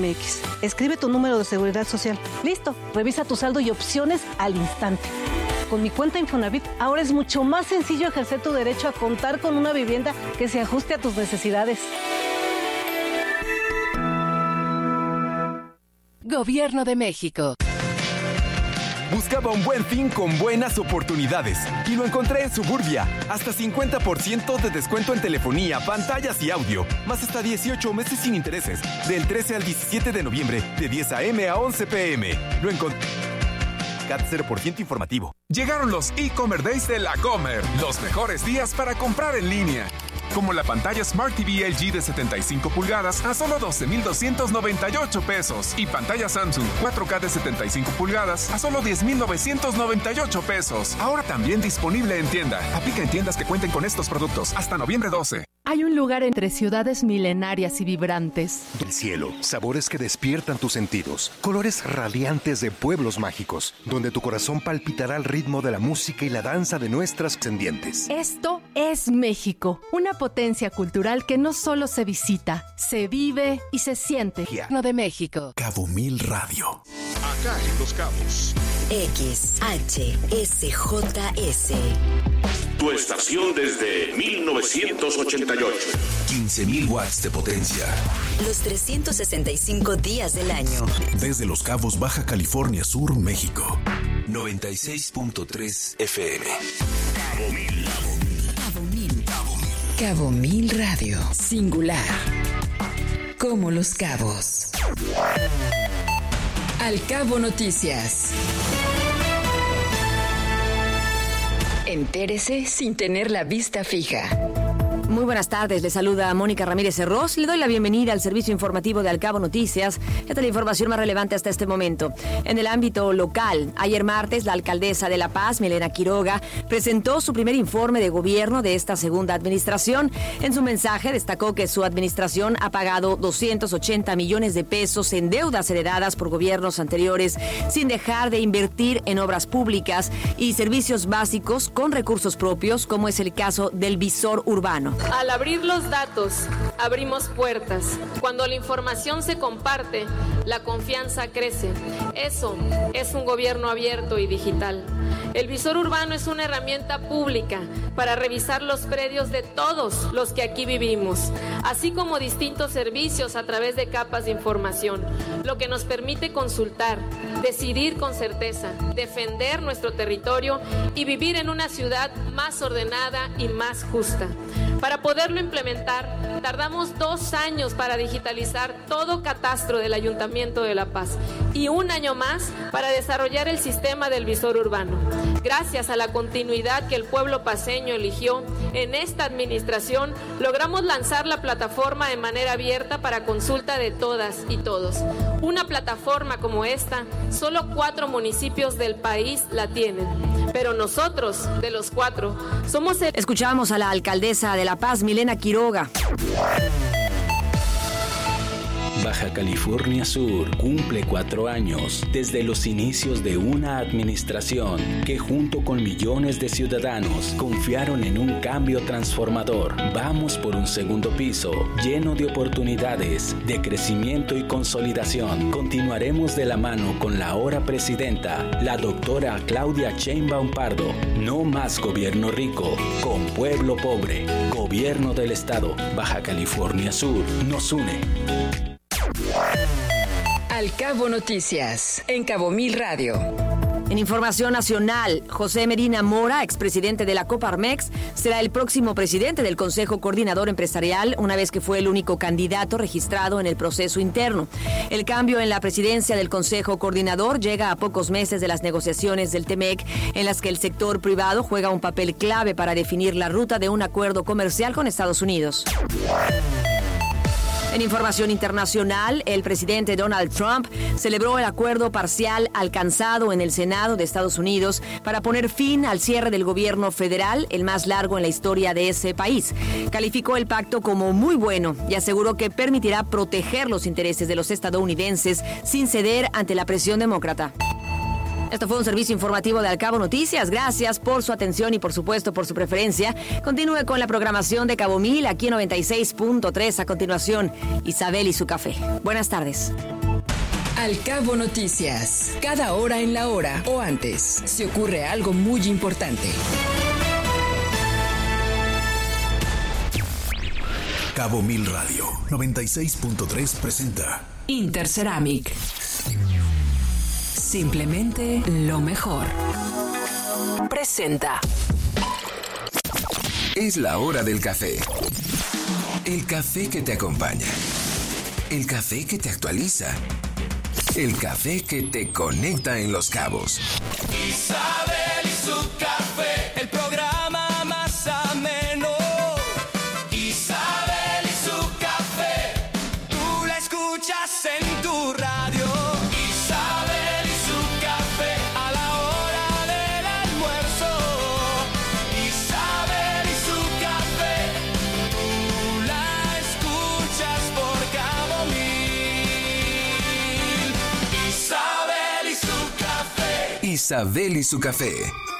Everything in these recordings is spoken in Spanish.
MX. Escribe tu número de seguridad social. Listo, revisa tu saldo y opciones al instante. Con mi cuenta Infonavit, ahora es mucho más sencillo ejercer tu derecho a contar con una vivienda que se ajuste a tus necesidades. Gobierno de México. Buscaba un buen fin con buenas oportunidades y lo encontré en Suburbia. Hasta 50% de descuento en telefonía, pantallas y audio. Más hasta 18 meses sin intereses. Del 13 al 17 de noviembre, de 10 a.m. a 11 p.m. Lo encontré. CAT 0% informativo. Llegaron los e-Commerce Days de La Comer. Los mejores días para comprar en línea. Como la pantalla Smart TV LG de 75 pulgadas a solo 12,298 pesos. Y pantalla Samsung 4K de 75 pulgadas a solo 10,998 pesos. Ahora también disponible en tienda. Aplica en tiendas que cuenten con estos productos hasta noviembre 12. Hay un lugar entre ciudades milenarias y vibrantes. El cielo, sabores que despiertan tus sentidos, colores radiantes de pueblos mágicos, donde tu corazón palpitará al ritmo de la música y la danza de nuestras descendientes. Esto es México, una potencia cultural que no solo se visita, se vive y se siente. Gobierno de México. Cabo Mil Radio. Acá en Los Cabos. XHSJS. Tu estación desde 1988. 15,000 watts de potencia. Los 365 días del año. Desde Los Cabos, Baja California Sur, México. 96.3 FM. Cabo Mil. Cabo Mil. Cabo Mil Radio. Singular. Como Los Cabos. Al Cabo Noticias. Entérese sin tener la vista fija. Muy buenas tardes, le saluda Mónica Ramírez Herroz. Le doy la bienvenida al servicio informativo de Al Cabo Noticias. Esta es la información más relevante hasta este momento. En el ámbito local, ayer martes, la alcaldesa de La Paz, Milena Quiroga, presentó su primer informe de gobierno de esta segunda administración. En su mensaje destacó que su administración ha pagado 280 millones de pesos en deudas heredadas por gobiernos anteriores, sin dejar de invertir en obras públicas y servicios básicos con recursos propios, como es el caso del visor urbano. Al abrir los datos, abrimos puertas. Cuando la información se comparte, la confianza crece. Eso es un gobierno abierto y digital. El visor urbano es una herramienta pública para revisar los predios de todos los que aquí vivimos, así como distintos servicios a través de capas de información, lo que nos permite consultar, decidir con certeza, defender nuestro territorio y vivir en una ciudad más ordenada y más justa. Para poderlo implementar, tardamos 2 años para digitalizar todo catastro del Ayuntamiento de La Paz y 1 año más para desarrollar el sistema del visor urbano. Gracias a la continuidad que el pueblo paceño eligió en esta administración, logramos lanzar la plataforma de manera abierta para consulta de todas y todos. Una plataforma como esta, solo 4 municipios del país la tienen, pero nosotros, de los 4, somos el... Escuchamos a la alcaldesa de La Paz, Milena Quiroga. Baja California Sur cumple 4 años desde los inicios de una administración que junto con millones de ciudadanos confiaron en un cambio transformador. Vamos por un segundo piso lleno de oportunidades, de crecimiento y consolidación. Continuaremos de la mano con la ahora presidenta, la doctora Claudia Sheinbaum Pardo. No más gobierno rico, con pueblo pobre. Gobierno del Estado, Baja California Sur, nos une. Al Cabo Noticias, en Cabo Mil Radio. En información nacional, José Medina Mora, expresidente de la Coparmex, será el próximo presidente del Consejo Coordinador Empresarial, una vez que fue el único candidato registrado en el proceso interno. El cambio en la presidencia del Consejo Coordinador llega a pocos meses de las negociaciones del TEMEC, en las que el sector privado juega un papel clave para definir la ruta de un acuerdo comercial con Estados Unidos. En información internacional, el presidente Donald Trump celebró el acuerdo parcial alcanzado en el Senado de Estados Unidos para poner fin al cierre del gobierno federal, el más largo en la historia de ese país. Calificó el pacto como muy bueno y aseguró que permitirá proteger los intereses de los estadounidenses sin ceder ante la presión demócrata. Esto fue un servicio informativo de Al Cabo Noticias. Gracias por su atención y, por supuesto, por su preferencia. Continúe con la programación de Cabo Mil aquí en 96.3. A continuación, Isabel y su café. Buenas tardes. Al Cabo Noticias. Cada hora en la hora o antes, se ocurre algo muy importante. Cabo Mil Radio 96.3 presenta Interceramic. Simplemente lo mejor. Presenta. Es la hora del café. El café que te acompaña. El café que te actualiza. El café que te conecta en Los Cabos. Isabel y su café, el programa más ameno. Isabel y su café, tú la escuchas en tu radio. Isabel y su café, a la hora del almuerzo. Isabel y su café, tú la escuchas por Cabo Mil. Isabel y su café. Isabel y su café.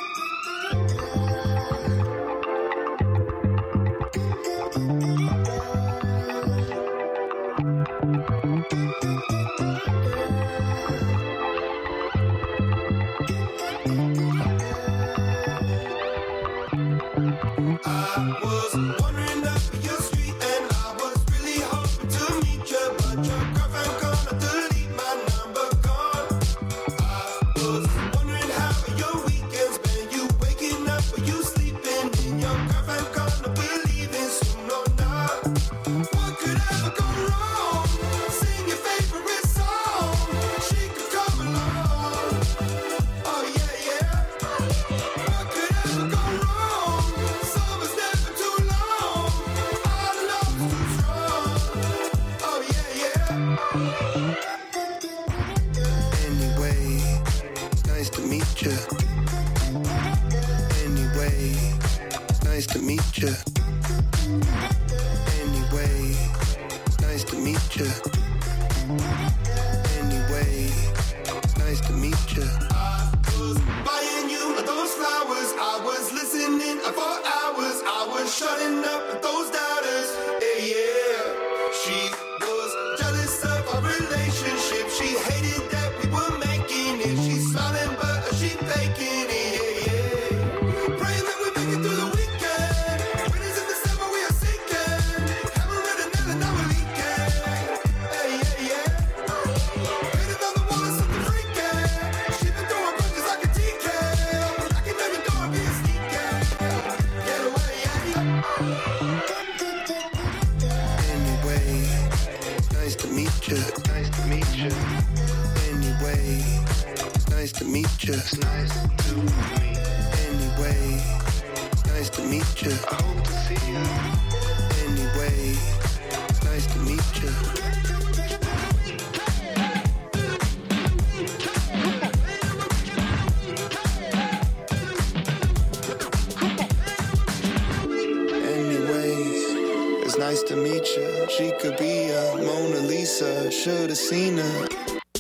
Should have seen her.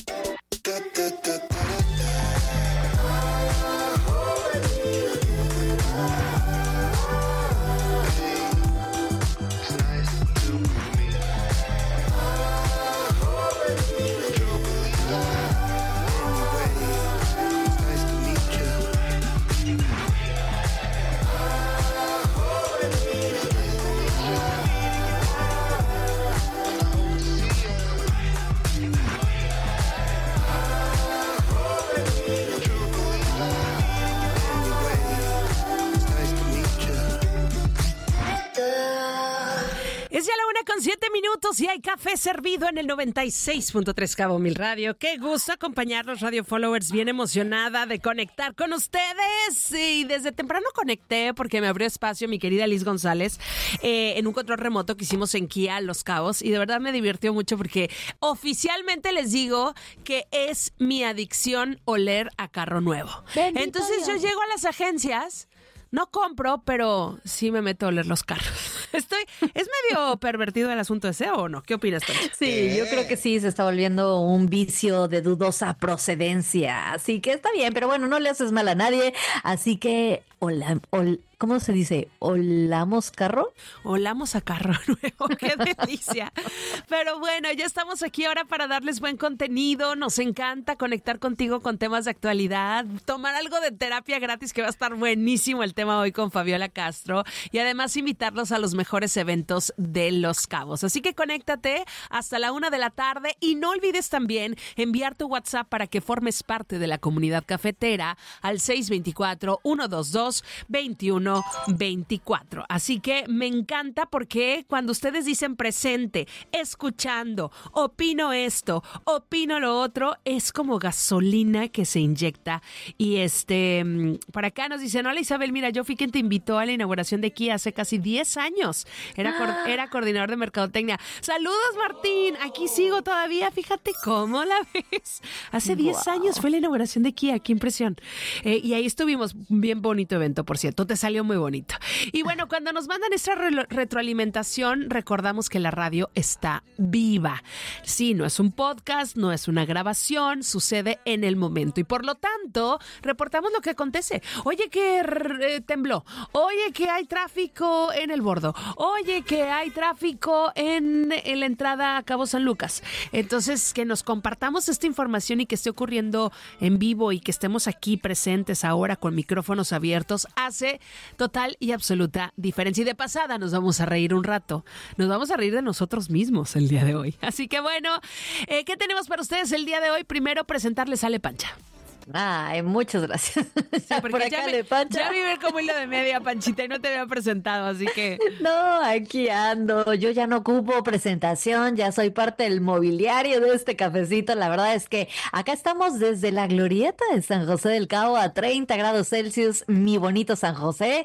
Y hay café servido en el 96.3 Cabo Mil Radio. Qué gusto acompañarlos, Radio Followers. Bien emocionada de conectar con ustedes. Y desde temprano conecté porque me abrió espacio mi querida Liz González en un control remoto que hicimos en Kia Los Cabos. Y de verdad me divirtió mucho porque oficialmente les digo que es mi adicción oler a carro nuevo. Bendito Entonces Dios. Yo llego a las agencias. No compro, pero sí me meto a oler los carros. ¿Es medio pervertido el asunto ese o no? ¿Qué opinas, Toño? Sí, yo creo que sí, se está volviendo un vicio de dudosa procedencia. Así que está bien, pero bueno, no le haces mal a nadie. Así que ¿cómo se dice? ¿Olamos carro? Olamos a carro nuevo, qué delicia. Pero bueno, ya estamos aquí ahora para darles buen contenido. Nos encanta conectar contigo con temas de actualidad, tomar algo de terapia gratis, que va a estar buenísimo el tema hoy con Fabiola Castro, y además invitarlos a los mejores eventos de Los Cabos. Así que conéctate hasta la 1 de la tarde y no olvides también enviar tu WhatsApp para que formes parte de la comunidad cafetera al 624-122-2124. Así que me encanta porque cuando ustedes dicen presente, escuchando, opino esto, opino lo otro, es como gasolina que se inyecta. Y para acá nos dicen, hola Isabel, mira, yo fui quien te invitó a la inauguración de Kia hace casi 10 años. Era coordinador de mercadotecnia. Saludos, Martín. Aquí sigo todavía. Fíjate cómo la ves. Hace 10 años fue la inauguración de Kia. Qué impresión. Y ahí estuvimos. Bien bonito evento, por cierto. Te salió muy bonito. Y bueno, cuando nos mandan esta retroalimentación, recordamos que la radio está viva. Sí, no es un podcast, no es una grabación, sucede en el momento. Y por lo tanto, reportamos lo que acontece. Oye, que tembló. Oye, que hay tráfico en el bordo. Oye, que hay tráfico en la entrada a Cabo San Lucas. Entonces, que nos compartamos esta información y que esté ocurriendo en vivo y que estemos aquí presentes ahora con micrófonos abiertos hace total y absoluta diferencia. Y de pasada nos vamos a reír un rato. Nos vamos a reír de nosotros mismos el día de hoy. Así que bueno, ¿qué tenemos para ustedes el día de hoy? Primero, presentarles a Ale Pancha. Ay, muchas gracias. Sí, porque ya vive como hilo de media, Panchita, y no te había presentado, así que... No, aquí ando. Yo ya no ocupo presentación, ya soy parte del mobiliario de este cafecito. La verdad es que acá estamos desde la glorieta de San José del Cabo a 30 grados Celsius, mi bonito San José.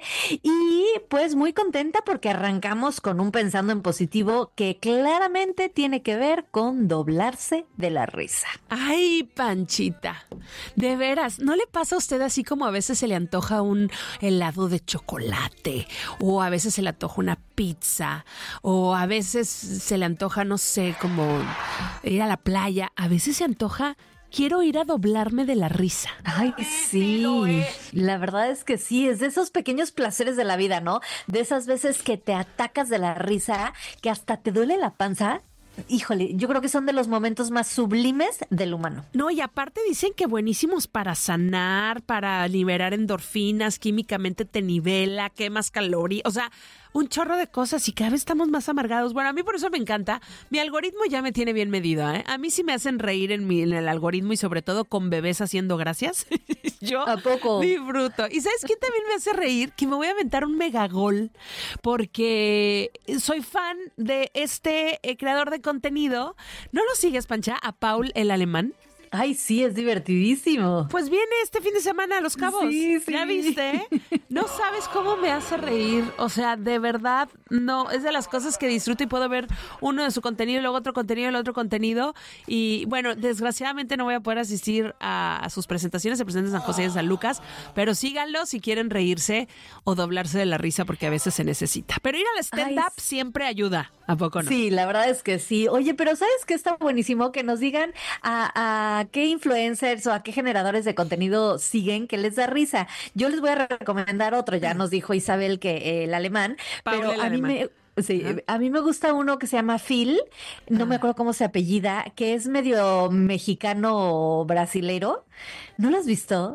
Y pues muy contenta porque arrancamos con un pensando en positivo que claramente tiene que ver con doblarse de la risa. Ay, Panchita, de veras, ¿no le pasa a usted así como a veces se le antoja un helado de chocolate? O a veces se le antoja una pizza. O a veces se le antoja, no sé, como ir a la playa. A veces se antoja... Quiero ir a doblarme de la risa. Ay, sí. La verdad es que sí, es de esos pequeños placeres de la vida, ¿no? De esas veces que te atacas de la risa, que hasta te duele la panza. Híjole, yo creo que son de los momentos más sublimes del humano. No, y aparte dicen que buenísimos para sanar, para liberar endorfinas, químicamente te nivela, quemas calorías, o sea, un chorro de cosas y cada vez estamos más amargados. Bueno, a mí por eso me encanta. Mi algoritmo ya me tiene bien medido, ¿eh? A mí sí me hacen reír en el algoritmo y sobre todo con bebés haciendo gracias. Yo ¿a poco? Disfruto. ¿Y sabes quién también me hace reír? Que me voy a aventar un megagol porque soy fan de este creador de contenido. ¿No lo sigues, Pancha? A Paul el Alemán. Ay, sí, es divertidísimo. Pues viene este fin de semana a Los Cabos. Sí. ¿Ya viste? No sabes cómo me hace reír. O sea, de verdad, no. Es de las cosas que disfruto y puedo ver uno de su contenido y luego otro contenido y el otro contenido. Y bueno, desgraciadamente no voy a poder asistir a sus presentaciones. Se presentan en San José y en San Lucas. Pero síganlo si quieren reírse o doblarse de la risa porque a veces se necesita. Pero ir al stand-up siempre ayuda. ¿A poco no? Sí, la verdad es que sí. Oye, pero ¿sabes qué está buenísimo? Que nos digan a qué influencers o a qué generadores de contenido siguen que les da risa. Yo les voy a recomendar otro. Ya nos dijo Isabel que el alemán, pero a mí me gusta uno que se llama Phil, no me acuerdo cómo se apellida, que es medio mexicano brasilero. ¿No lo has visto?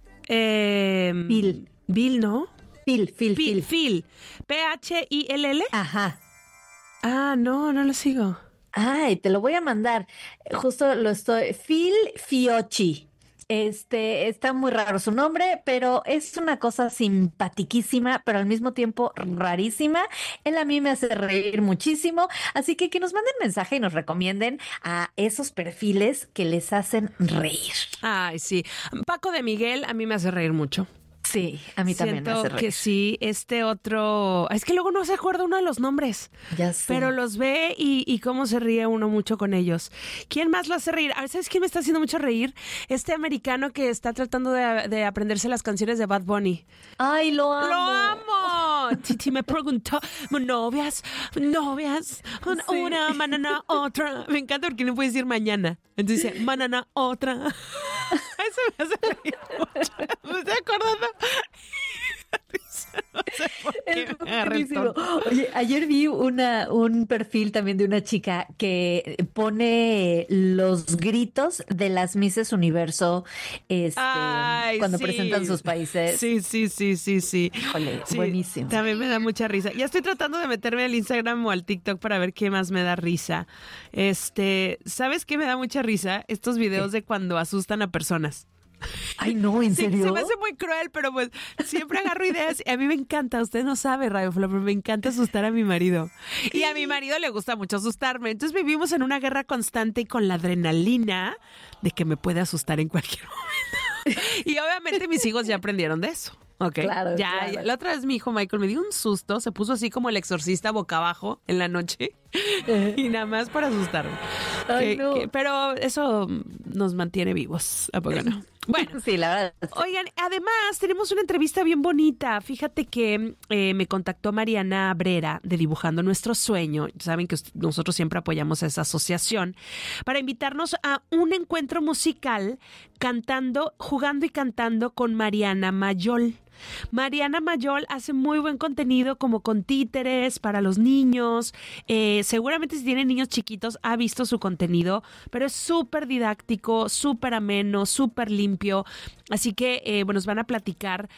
Bill, ¿no? Phil. P-H-I-L-L. Ajá. Ah, no lo sigo. Ay, te lo voy a mandar. Justo Phil Fiocchi. Está muy raro su nombre, pero es una cosa simpatiquísima, pero al mismo tiempo rarísima. Él a mí me hace reír muchísimo, así que nos manden mensaje y nos recomienden a esos perfiles que les hacen reír. Ay, sí. Paco de Miguel a mí me hace reír mucho. Sí, a mí también me hace reír. Que sí, este otro... Es que luego no se acuerda uno de los nombres. Ya sé. Pero los ve y cómo se ríe uno mucho con ellos. ¿Quién más lo hace reír? A ver, ¿sabes quién me está haciendo mucho reír? Este americano que está tratando de aprenderse las canciones de Bad Bunny. ¡Ay, lo amo! ¡Lo amo! Titi me preguntó, novias, una, mañana, otra. Me encanta porque no puede decir mañana. Entonces dice, mañana, otra. Eso me hace reír mucho. Me estoy acordando. No sé por qué me agarré el Buenísimo. tono. Oye, ayer vi un perfil también de una chica que pone los gritos de las Misses Universo Ay, cuando sí. presentan sus países. Sí. Híjole, Sí, buenísimo. También me da mucha risa. Ya estoy tratando de meterme al Instagram o al TikTok para ver qué más me da risa. ¿Sabes qué me da mucha risa? Estos videos de cuando asustan a personas. Ay, no, ¿en serio? Se me hace muy cruel, pero pues siempre agarro ideas. A mí me encanta, usted no sabe, Radio Flo, pero me encanta asustar a mi marido. Y a mi marido le gusta mucho asustarme. Entonces vivimos en una guerra constante y con la adrenalina de que me puede asustar en cualquier momento. Y obviamente mis hijos ya aprendieron de eso. Ok, Claro. ya. La otra vez mi hijo Michael me dio un susto, se puso así como el exorcista boca abajo en la noche y nada más para asustarme. Ay, no. Pero eso nos mantiene vivos, ¿a poco no? Bueno, sí, la verdad. Oigan, además tenemos una entrevista bien bonita. Fíjate que me contactó Mariana Abrera de Dibujando Nuestro Sueño. Saben que nosotros siempre apoyamos a esa asociación para invitarnos a un encuentro musical jugando y cantando con Mariana Mayol. Mariana Mayol hace muy buen contenido como con títeres para los niños. Seguramente si tienen niños chiquitos ha visto su contenido, pero es súper didáctico, súper ameno, súper limpio. Así que nos van a platicar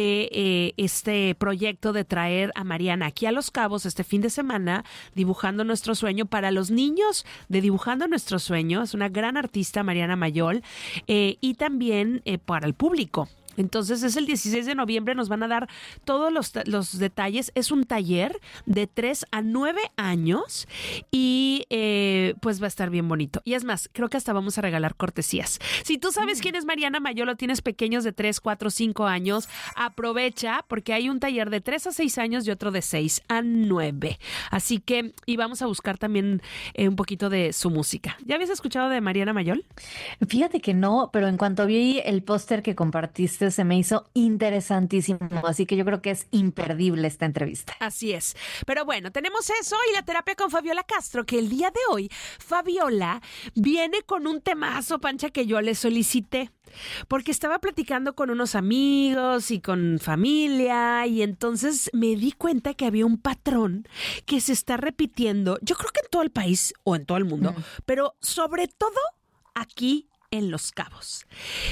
de este proyecto de traer a Mariana aquí a Los Cabos este fin de semana, Dibujando Nuestro Sueño para los niños de Dibujando Nuestro Sueño. Es una gran artista, Mariana Mayol, y también para el público. Entonces es el 16 de noviembre, nos van a dar todos los detalles. Es un taller de 3 a 9 años y pues va a estar bien bonito. Y es más, creo que hasta vamos a regalar cortesías. Si tú sabes quién es Mariana Mayol o tienes pequeños de 3, 4, 5 años, aprovecha porque hay un taller de 3 a 6 años y otro de 6 a 9. Así que, y vamos a buscar también un poquito de su música. ¿Ya habías escuchado de Mariana Mayol? Fíjate que no, pero en cuanto vi el póster que compartiste se me hizo interesantísimo, así que yo creo que es imperdible esta entrevista. Así es. Pero bueno, tenemos eso y la terapia con Fabiola Castro, que el día de hoy Fabiola viene con un temazo, Pancha, que yo le solicité. Porque estaba platicando con unos amigos y con familia y entonces me di cuenta que había un patrón que se está repitiendo, yo creo que en todo el país o en todo el mundo, pero sobre todo aquí en Los Cabos.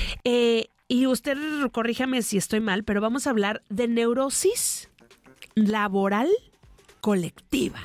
Y usted corríjame si estoy mal, pero vamos a hablar de neurosis laboral colectiva.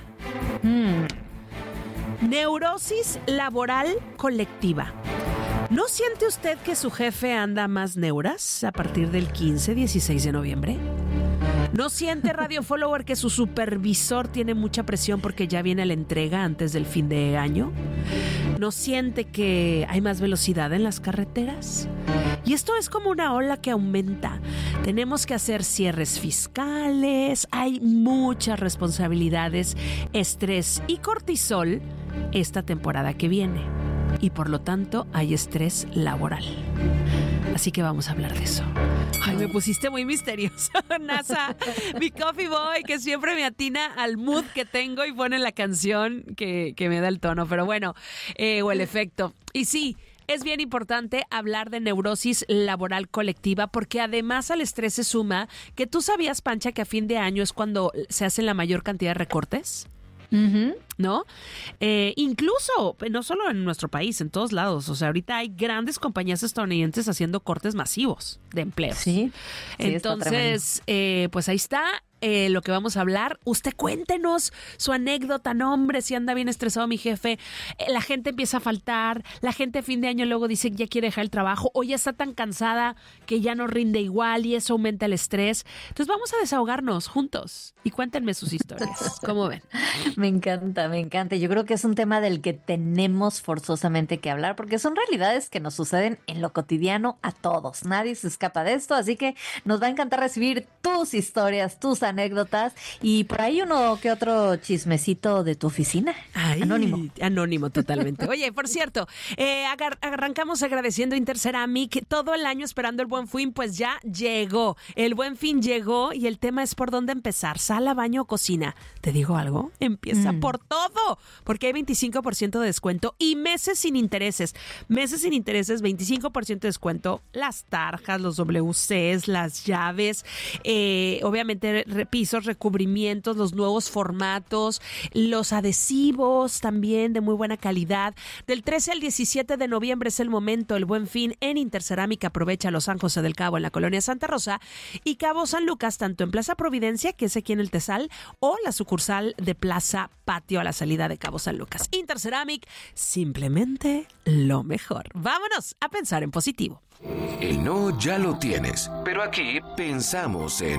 Neurosis laboral colectiva. ¿No siente usted que su jefe anda más neuras a partir del 15, 16 de noviembre? ¿No siente, Radio Follower, que su supervisor tiene mucha presión porque ya viene la entrega antes del fin de año? ¿No siente que hay más velocidad en las carreteras? Y esto es como una ola que aumenta. Tenemos que hacer cierres fiscales, hay muchas responsabilidades, estrés y cortisol esta temporada que viene. Y por lo tanto hay estrés laboral. Así que vamos a hablar de eso. Ay, me pusiste muy misteriosa, NASA, mi coffee boy, que siempre me atina al mood que tengo y pone la canción que me da el tono. Pero bueno, o el efecto. Y sí, es bien importante hablar de neurosis laboral colectiva porque además al estrés se suma que tú sabías, Pancha, que a fin de año es cuando se hacen la mayor cantidad de recortes. ¿No? Incluso, no solo en nuestro país, en todos lados. O sea, ahorita hay grandes compañías estadounidenses haciendo cortes masivos de empleos. Sí. Entonces, pues ahí está. Lo que vamos a hablar. Usted cuéntenos su anécdota, no, hombre, si anda bien estresado mi jefe, la gente empieza a faltar, la gente a fin de año luego dice que ya quiere dejar el trabajo o ya está tan cansada que ya no rinde igual y eso aumenta el estrés. Entonces vamos a desahogarnos juntos y cuéntenme sus historias. ¿Cómo ven? Me encanta, me encanta. Yo creo que es un tema del que tenemos forzosamente que hablar porque son realidades que nos suceden en lo cotidiano a todos. Nadie se escapa de esto, así que nos va a encantar recibir tus historias, tus anécdotas y por ahí uno que otro chismecito de tu oficina. Ay, anónimo totalmente. Oye, por cierto, arrancamos agradeciendo Interceramic, todo el año esperando el Buen Fin, pues ya llegó. El Buen Fin llegó y el tema es por dónde empezar, sala, baño o cocina. ¿Te digo algo? Empieza por todo, porque hay 25% de descuento y meses sin intereses. Meses sin intereses, 25% de descuento, las tarjas, los WCs, las llaves, obviamente pisos, recubrimientos, los nuevos formatos, los adhesivos también de muy buena calidad. Del 13 al 17 de noviembre es el momento, el Buen Fin en Interceramic. Aprovecha los San José del Cabo en la colonia Santa Rosa y Cabo San Lucas, tanto en Plaza Providencia, que es aquí en el Tesal, o la sucursal de Plaza Patio a la salida de Cabo San Lucas. Interceramic, simplemente lo mejor. Vámonos a pensar en positivo. El no ya lo tienes, pero aquí pensamos en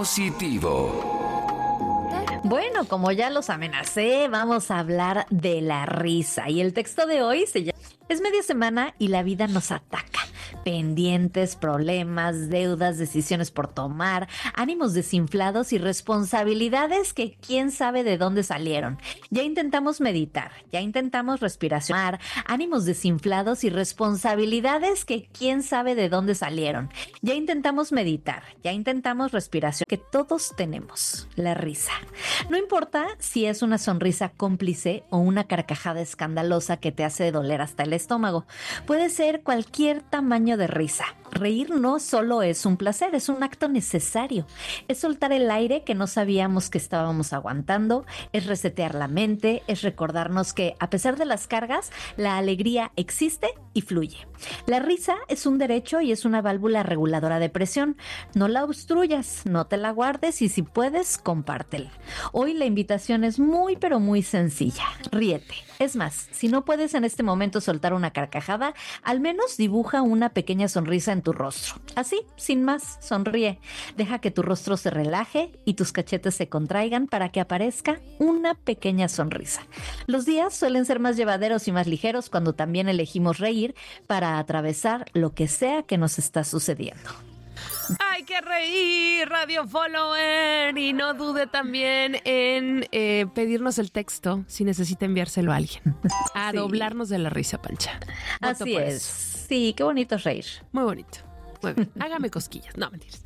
positivo. Bueno, como ya los amenacé, vamos a hablar de la risa. Y el texto de hoy se llama Es media semana y la vida nos ataca. Pendientes, problemas, deudas, decisiones por tomar, ánimos desinflados y responsabilidades que quién sabe de dónde salieron. Ya intentamos meditar, ya intentamos respiración, ánimos desinflados y responsabilidades que quién sabe de dónde salieron. Ya intentamos meditar, ya intentamos respiración, que todos tenemos, la risa. No importa si es una sonrisa cómplice o una carcajada escandalosa que te hace doler hasta el estómago. Puede ser cualquier tamaño de risa. Reír no solo es un placer, es un acto necesario. Es soltar el aire que no sabíamos que estábamos aguantando, es resetear la mente, es recordarnos que a pesar de las cargas, la alegría existe y fluye. La risa es un derecho y es una válvula reguladora de presión. No la obstruyas, no te la guardes y si puedes, compártela. Hoy la invitación es muy pero muy sencilla. Ríete. Es más, si no puedes en este momento soltar una carcajada, al menos dibuja una pequeña sonrisa en tu rostro. Así, sin más, sonríe. Deja que tu rostro se relaje y tus cachetes se contraigan para que aparezca una pequeña sonrisa. Los días suelen ser más llevaderos y más ligeros cuando también elegimos reír para atravesar lo que sea que nos está sucediendo. Hay que reír, Radio Follower, y no dude también en pedirnos el texto si necesita enviárselo a alguien. A doblarnos de la risa, Pancha. Así es. Sí, qué bonito es reír. Muy bonito. Muy bien. Hágame cosquillas. No, mentiras.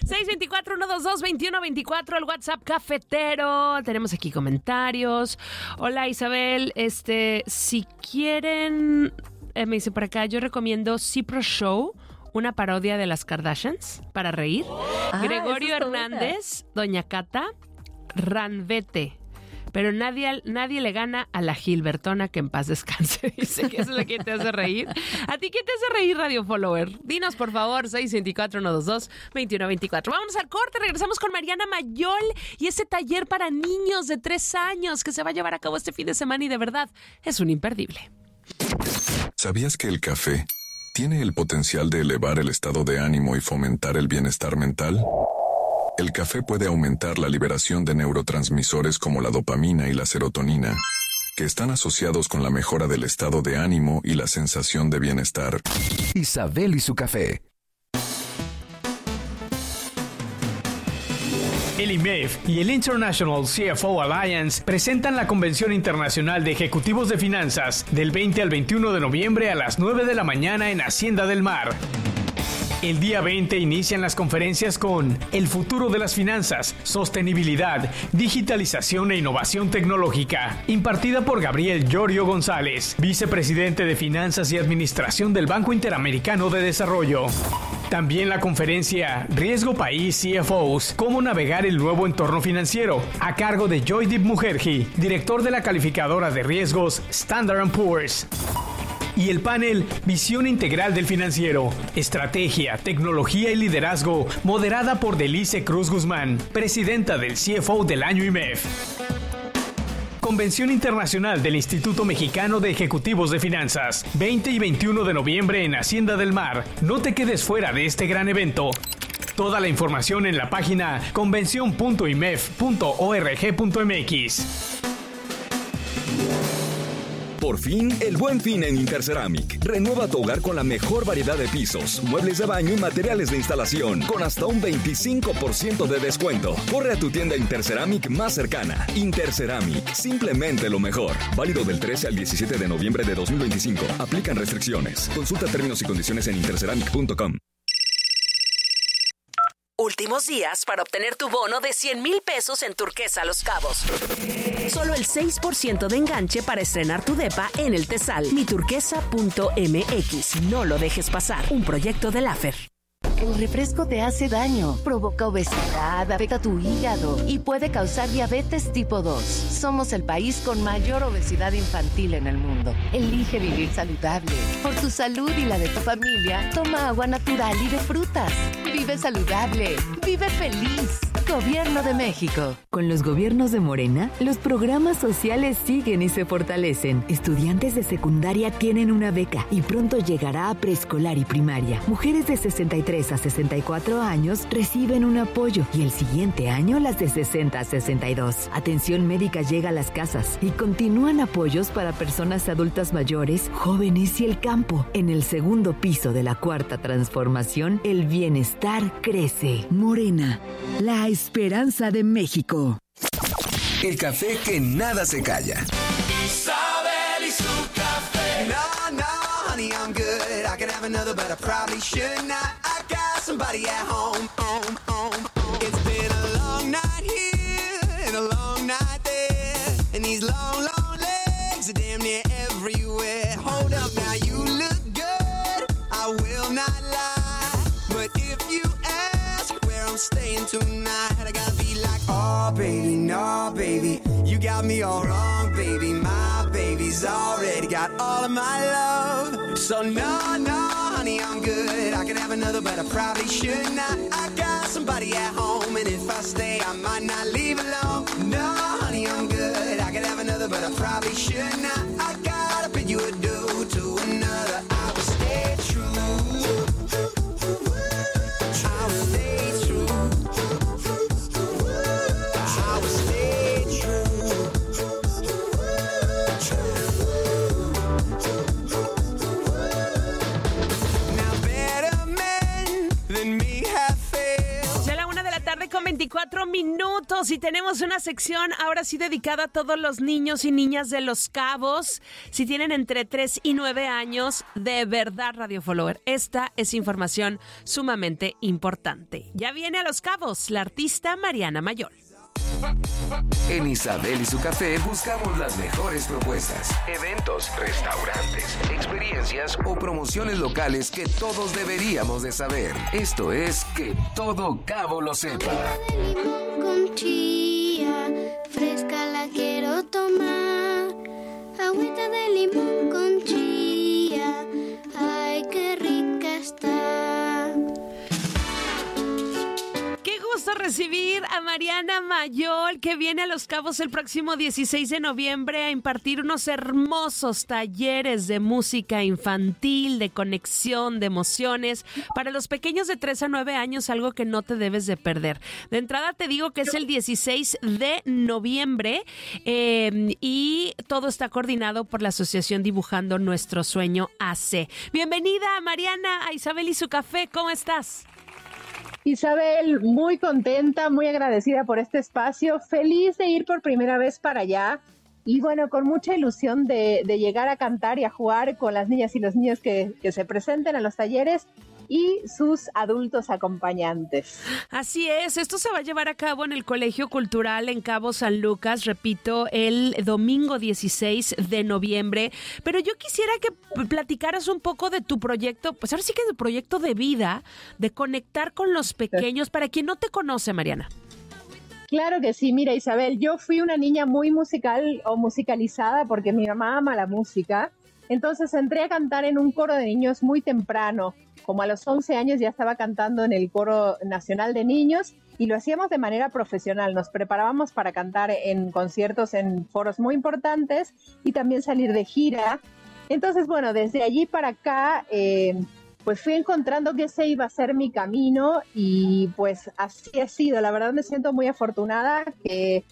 624-122-2124, el WhatsApp cafetero. Tenemos aquí comentarios. Hola, Isabel. Si quieren, me dice por acá, yo recomiendo Cipro Show, una parodia de las Kardashians para reír. Gregorio Hernández, Doña Cata, Ranvete. Pero nadie le gana a la Gilbertona, que en paz descanse. Dice que eso es lo que te hace reír. ¿A ti qué te hace reír, Radio Follower? Dinos, por favor, 624-122-2124. Vámonos al corte, regresamos con Mariana Mayol y ese taller para niños de 3 años que se va a llevar a cabo este fin de semana y de verdad es un imperdible. ¿Sabías que el café tiene el potencial de elevar el estado de ánimo y fomentar el bienestar mental? El café puede aumentar la liberación de neurotransmisores como la dopamina y la serotonina, que están asociados con la mejora del estado de ánimo y la sensación de bienestar. Isabel y su café. El IMEF y el International CFO Alliance presentan la Convención Internacional de Ejecutivos de Finanzas del 20 al 21 de noviembre a las 9 de la mañana en Hacienda del Mar. El día 20 inician las conferencias con El futuro de las finanzas, sostenibilidad, digitalización e innovación tecnológica, impartida por Gabriel Llorio González, vicepresidente de Finanzas y Administración del Banco Interamericano de Desarrollo. También la conferencia Riesgo País CFOs, cómo navegar el nuevo entorno financiero, a cargo de Joydeep Mukherjee, director de la calificadora de riesgos Standard & Poor's. Y el panel Visión Integral del Financiero, Estrategia, Tecnología y Liderazgo, moderada por Delice Cruz Guzmán, presidenta del CFO del año IMEF. Convención Internacional del Instituto Mexicano de Ejecutivos de Finanzas, 20 y 21 de noviembre en Hacienda del Mar. No te quedes fuera de este gran evento. Toda la información en la página convención.imef.org.mx. Por fin, el Buen Fin en Interceramic. Renueva tu hogar con la mejor variedad de pisos, muebles de baño y materiales de instalación, con hasta un 25% de descuento. Corre a tu tienda Interceramic más cercana. Interceramic, simplemente lo mejor. Válido del 13 al 17 de noviembre de 2025. Aplican restricciones. Consulta términos y condiciones en interceramic.com. Últimos días para obtener tu bono de 100,000 pesos en Turquesa Los Cabos. Solo el 6% de enganche para estrenar tu depa en el Tesal. Miturquesa.mx. No lo dejes pasar. Un proyecto de LAFER. El refresco te hace daño, provoca obesidad, afecta tu hígado y puede causar diabetes tipo 2. Somos el país con mayor obesidad infantil en el mundo. Elige vivir saludable. Por tu salud y la de tu familia, toma agua natural y de frutas. Vive saludable. Vive feliz. Gobierno de México. Con los gobiernos de Morena, los programas sociales siguen y se fortalecen. Estudiantes de secundaria tienen una beca y pronto llegará a preescolar y primaria. Mujeres de 63 a 64 años reciben un apoyo y el siguiente año las de 60 a 62. Atención médica llega a las casas y continúan apoyos para personas adultas mayores, jóvenes y el campo. En el segundo piso de la Cuarta Transformación, el bienestar crece. Morena, la esperanza de México. El café que nada se calla. Isabel y su café. No, no, honey, I'm good. I could have another, but I probably should not. I got somebody at home. It's been a long night here and a long night there. And these long, long legs are damn near everywhere. Hold up now, you look good. I will not lie. But if you ask where I'm staying tonight, I gotta be like, oh, baby, no, baby. You got me all wrong, baby. My baby's already got all of my love. So no, no, honey, I'm good. I could have another, but I probably should not. I got somebody at home, and if I stay, I might not leave alone. No, honey, I'm good. I could have another, but I probably should not. I gotta bid you adieu to another. I will stay true. I will stay true. I will stay true. Now better men than me have failed. Ya la 1:24 minutos y tenemos una sección ahora sí dedicada a todos los niños y niñas de Los Cabos. Si tienen entre 3 y 9 años, de verdad, Radio Follower, esta es información sumamente importante. Ya viene a Los Cabos la artista Mariana Mayol. En Isabel y su café buscamos las mejores propuestas, eventos, restaurantes, experiencias o promociones locales que todos deberíamos de saber. Esto es Que Todo Cabo lo sepa. Con chía, fresca la quiero tomar. Agüita de limón con chía, ay, qué rica está. Qué gusto recibir a Mariana Mayol, que viene a Los Cabos el próximo 16 de noviembre a impartir unos hermosos talleres de música infantil, de conexión, de emociones, para los pequeños de 3 a 9 años, algo que no te debes de perder. De entrada te digo que es el 16 de noviembre y todo está coordinado por la Asociación Dibujando Nuestro Sueño AC. Bienvenida, Mariana, a Isabel y su café, ¿cómo estás? Isabel, muy contenta, muy agradecida por este espacio, feliz de ir por primera vez para allá y bueno, con mucha ilusión de llegar a cantar y a jugar con las niñas y los niños que se presenten a los talleres y sus adultos acompañantes. Así es, esto se va a llevar a cabo en el Colegio Cultural en Cabo San Lucas, repito, el domingo 16 de noviembre, pero yo quisiera que platicaras un poco de tu proyecto, pues ahora sí que de proyecto de vida, de conectar con los pequeños, para quien no te conoce, Mariana. Claro que sí, mira Isabel, yo fui una niña muy musical o musicalizada porque mi mamá ama la música, entonces entré a cantar en un coro de niños muy temprano. Como a los 11 años ya estaba cantando en el Coro Nacional de Niños y lo hacíamos de manera profesional. Nos preparábamos para cantar en conciertos en foros muy importantes y también salir de gira. Entonces, bueno, desde allí para acá, pues fui encontrando que ese iba a ser mi camino y pues así ha sido. La verdad me siento muy afortunada que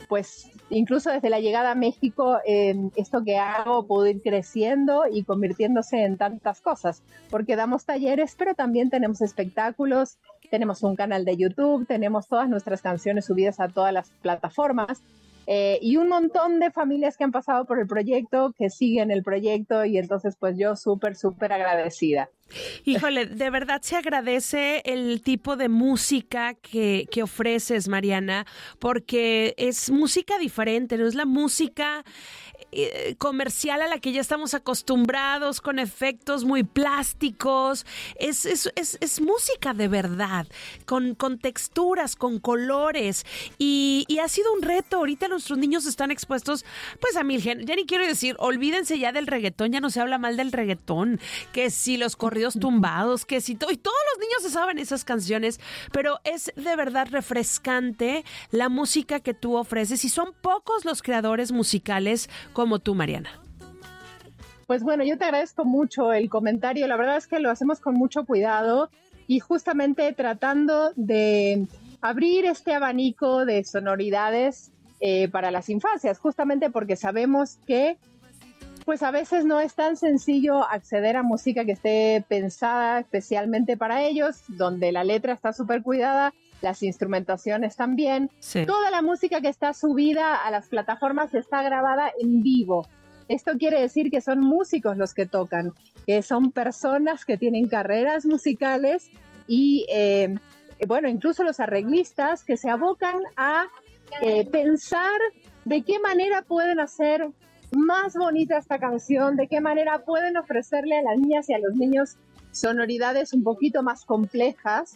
pues incluso desde la llegada a México, esto que hago pudo ir creciendo y convirtiéndose en tantas cosas, porque damos talleres, pero también tenemos espectáculos, tenemos un canal de YouTube, tenemos todas nuestras canciones subidas a todas las plataformas, y un montón de familias que han pasado por el proyecto, que siguen el proyecto, y entonces pues yo súper agradecida. Híjole, de verdad se agradece el tipo de música que ofreces, Mariana, porque es música diferente, no es la música comercial a la que ya estamos acostumbrados, con efectos muy plásticos. Es música de verdad, con texturas, con colores, y ha sido un reto. Ahorita nuestros niños están expuestos pues a mil géneros. Ya ni quiero decir, olvídense ya del reggaetón, ya no se habla mal del reggaetón, que si los corridos tumbados, que si todo, y todos los niños se saben esas canciones, pero es de verdad refrescante la música que tú ofreces, y son pocos los creadores musicales como tú, Mariana. Pues bueno, yo te agradezco mucho el comentario. La verdad es que lo hacemos con mucho cuidado y justamente tratando de abrir este abanico de sonoridades para las infancias, justamente porque sabemos que pues a veces no es tan sencillo acceder a música que esté pensada especialmente para ellos, donde la letra está súper cuidada, las instrumentaciones también. Sí. Toda la música que está subida a las plataformas está grabada en vivo. Esto quiere decir que son músicos los que tocan, que son personas que tienen carreras musicales y, bueno, incluso los arreglistas que se abocan a pensar de qué manera pueden hacer más bonita esta canción, de qué manera pueden ofrecerle a las niñas y a los niños sonoridades un poquito más complejas.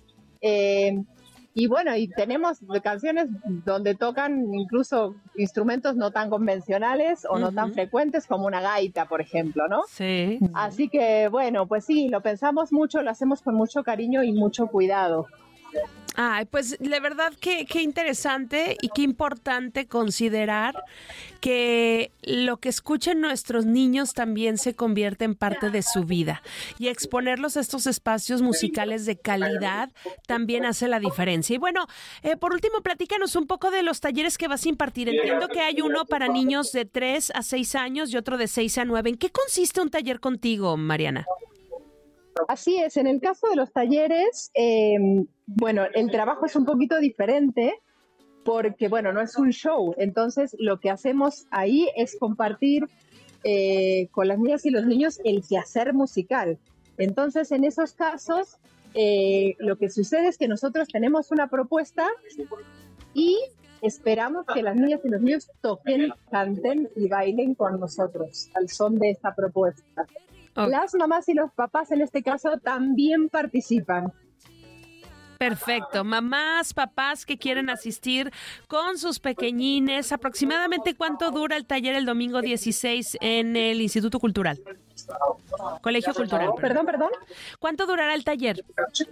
Y bueno, y tenemos canciones donde tocan incluso instrumentos no tan convencionales o no tan frecuentes como una gaita, por ejemplo, ¿no? Sí. Así que bueno, pues sí, lo pensamos mucho, lo hacemos con mucho cariño y mucho cuidado. Ay, pues de verdad qué interesante y qué importante considerar que lo que escuchen nuestros niños también se convierte en parte de su vida, y exponerlos a estos espacios musicales de calidad también hace la diferencia. Y bueno, por último, platícanos un poco de los talleres que vas a impartir. Entiendo que hay uno para niños de 3 a 6 años y otro de 6 a 9. ¿En qué consiste un taller contigo, Mariana? Así es, en el caso de los talleres, bueno, el trabajo es un poquito diferente porque, bueno, no es un show. Entonces, lo que hacemos ahí es compartir con las niñas y los niños el quehacer musical. Entonces, en esos casos, lo que sucede es que nosotros tenemos una propuesta y esperamos que las niñas y los niños toquen, canten y bailen con nosotros al son de esta propuesta. Okay. Las mamás y los papás en este caso también participan. Perfecto. Mamás, papás que quieren asistir con sus pequeñines. ¿Aproximadamente cuánto dura el taller el domingo 16 en el Instituto Cultural? Colegio Cultural. Perdón. ¿Cuánto durará el taller?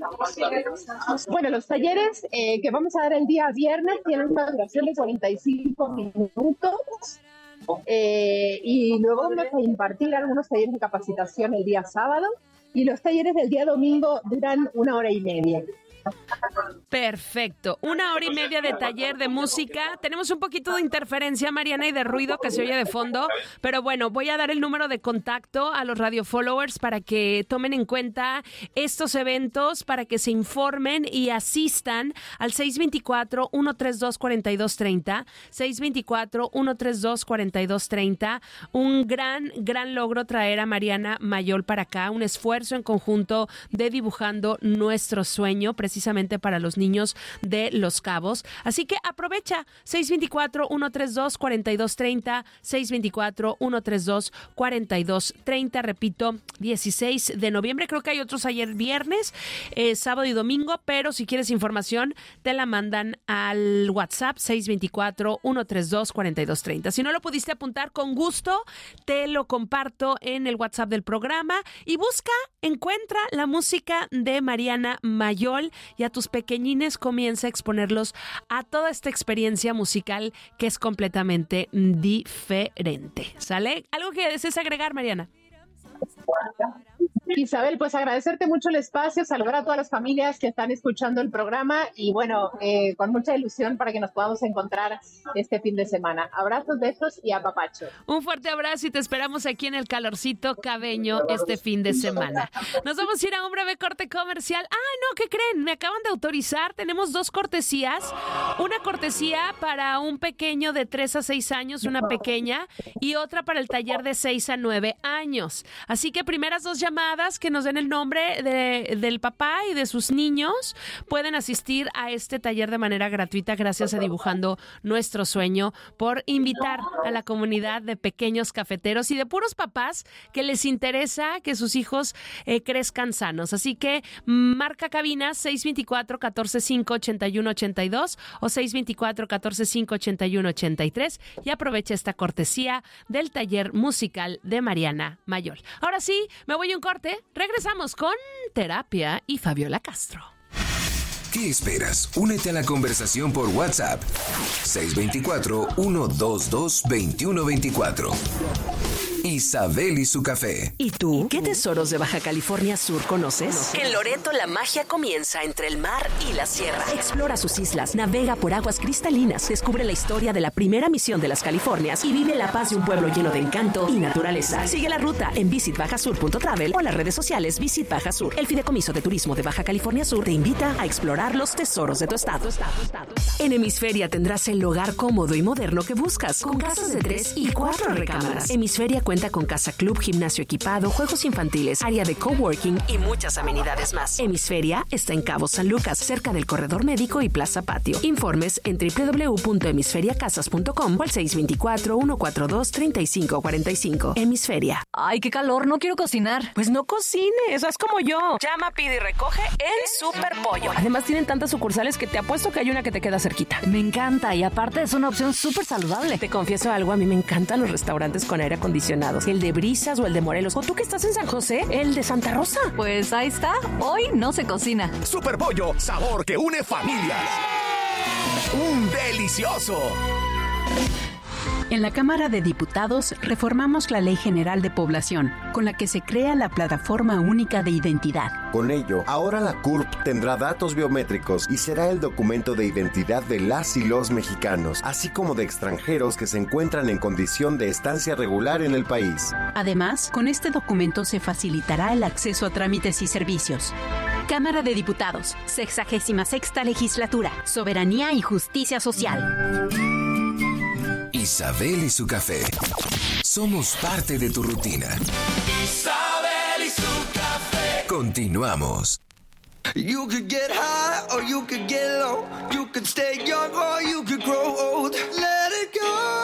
Bueno, los talleres que vamos a dar el día viernes tienen una duración de 45 minutos. Y luego vamos a impartir algunos talleres de capacitación el día sábado, y los talleres del día domingo duran 1 hora y media. Perfecto, 1 hora y media de taller de música. Tenemos un poquito de interferencia, Mariana, y de ruido que se oye de fondo, pero bueno, voy a dar el número de contacto a los radio followers para que tomen en cuenta estos eventos, para que se informen y asistan al 624-132-4230, 624-132-4230. Un gran logro traer a Mariana Mayol para acá, un esfuerzo en conjunto de Dibujando Nuestro Sueño, precisamente para los niños de Los Cabos. Así que aprovecha, 624-132-4230, 624-132-4230, repito, 16 de noviembre. Creo que hay otros ayer viernes, sábado y domingo, pero si quieres información, te la mandan al WhatsApp 624-132-4230. Si no lo pudiste apuntar, con gusto te lo comparto en el WhatsApp del programa, y encuentra la música de Mariana Mayol, y a tus pequeñines comienza a exponerlos a toda esta experiencia musical que es completamente diferente. ¿Sale? ¿Algo que desees agregar, Mariana? Isabel, pues agradecerte mucho el espacio, saludar a todas las familias que están escuchando el programa y bueno, con mucha ilusión para que nos podamos encontrar este fin de semana. Abrazos, besos y apapacho. Un fuerte abrazo y te esperamos aquí en el calorcito cabeño este fin de semana. Nos vamos a ir a un breve corte comercial. ¡Ay, no! ¿Qué creen? Me acaban de autorizar. Tenemos 2 cortesías. Una cortesía para un pequeño de 3 a 6 años, una pequeña, y otra para el taller de 6 a 9 años. Así que primeras 2 llamadas que nos den el nombre del papá y de sus niños pueden asistir a este taller de manera gratuita gracias a Dibujando Nuestro Sueño por invitar a la comunidad de pequeños cafeteros y de puros papás que les interesa que sus hijos crezcan sanos. Así que marca cabina 624-145-8182 o 624-145-8183 y aprovecha esta cortesía del taller musical de Mariana Mayol. Ahora sí, me voy a un corte. Regresamos con Terapia y Fabiola Castro. ¿Qué esperas? Únete a la conversación por WhatsApp 624-122-2124. Isabel y su café. ¿Y tú? ¿Qué tesoros de Baja California Sur conoces? En Loreto la magia comienza entre el mar y la sierra. Explora sus islas, navega por aguas cristalinas, descubre la historia de la primera misión de las Californias y vive la paz de un pueblo lleno de encanto y naturaleza. Sigue la ruta en visitbajasur.travel o en las redes sociales Visit Baja Sur. El Fideicomiso de Turismo de Baja California Sur te invita a explorar los tesoros de tu estado. En Hemisferia tendrás el hogar cómodo y moderno que buscas, con casas de 3 y 4 recámaras. Hemisferia cuenta con casa club, gimnasio equipado, juegos infantiles, área de coworking y muchas amenidades más. Hemisferia está en Cabo San Lucas, cerca del corredor médico y plaza patio. Informes en www.hemisferiacasas.com o al 624-142-3545. Hemisferia. Ay, qué calor, no quiero cocinar. Pues no cocines, haz como yo. Llama, pide y recoge en Super Pollo. Además tienen tantas sucursales que te apuesto que hay una que te queda cerquita. Me encanta y aparte es una opción súper saludable. Te confieso algo, a mí me encantan los restaurantes con aire acondicionado. El de Brisas o el de Morelos. O tú que estás en San José, el de Santa Rosa. Pues ahí está. Hoy no se cocina. Super Pollo, sabor que une familias. ¡Un delicioso! En la Cámara de Diputados reformamos la Ley General de Población, con la que se crea la Plataforma Única de Identidad. Con ello, ahora la CURP tendrá datos biométricos y será el documento de identidad de las y los mexicanos, así como de extranjeros que se encuentran en condición de estancia regular en el país. Además, con este documento se facilitará el acceso a trámites y servicios. Cámara de Diputados, 66ª Legislatura, Soberanía y Justicia Social. Isabel y su café. Somos parte de tu rutina. Isabel y su café. Continuamos. You could get high or you could get low. You could stay young or you could grow old. Let it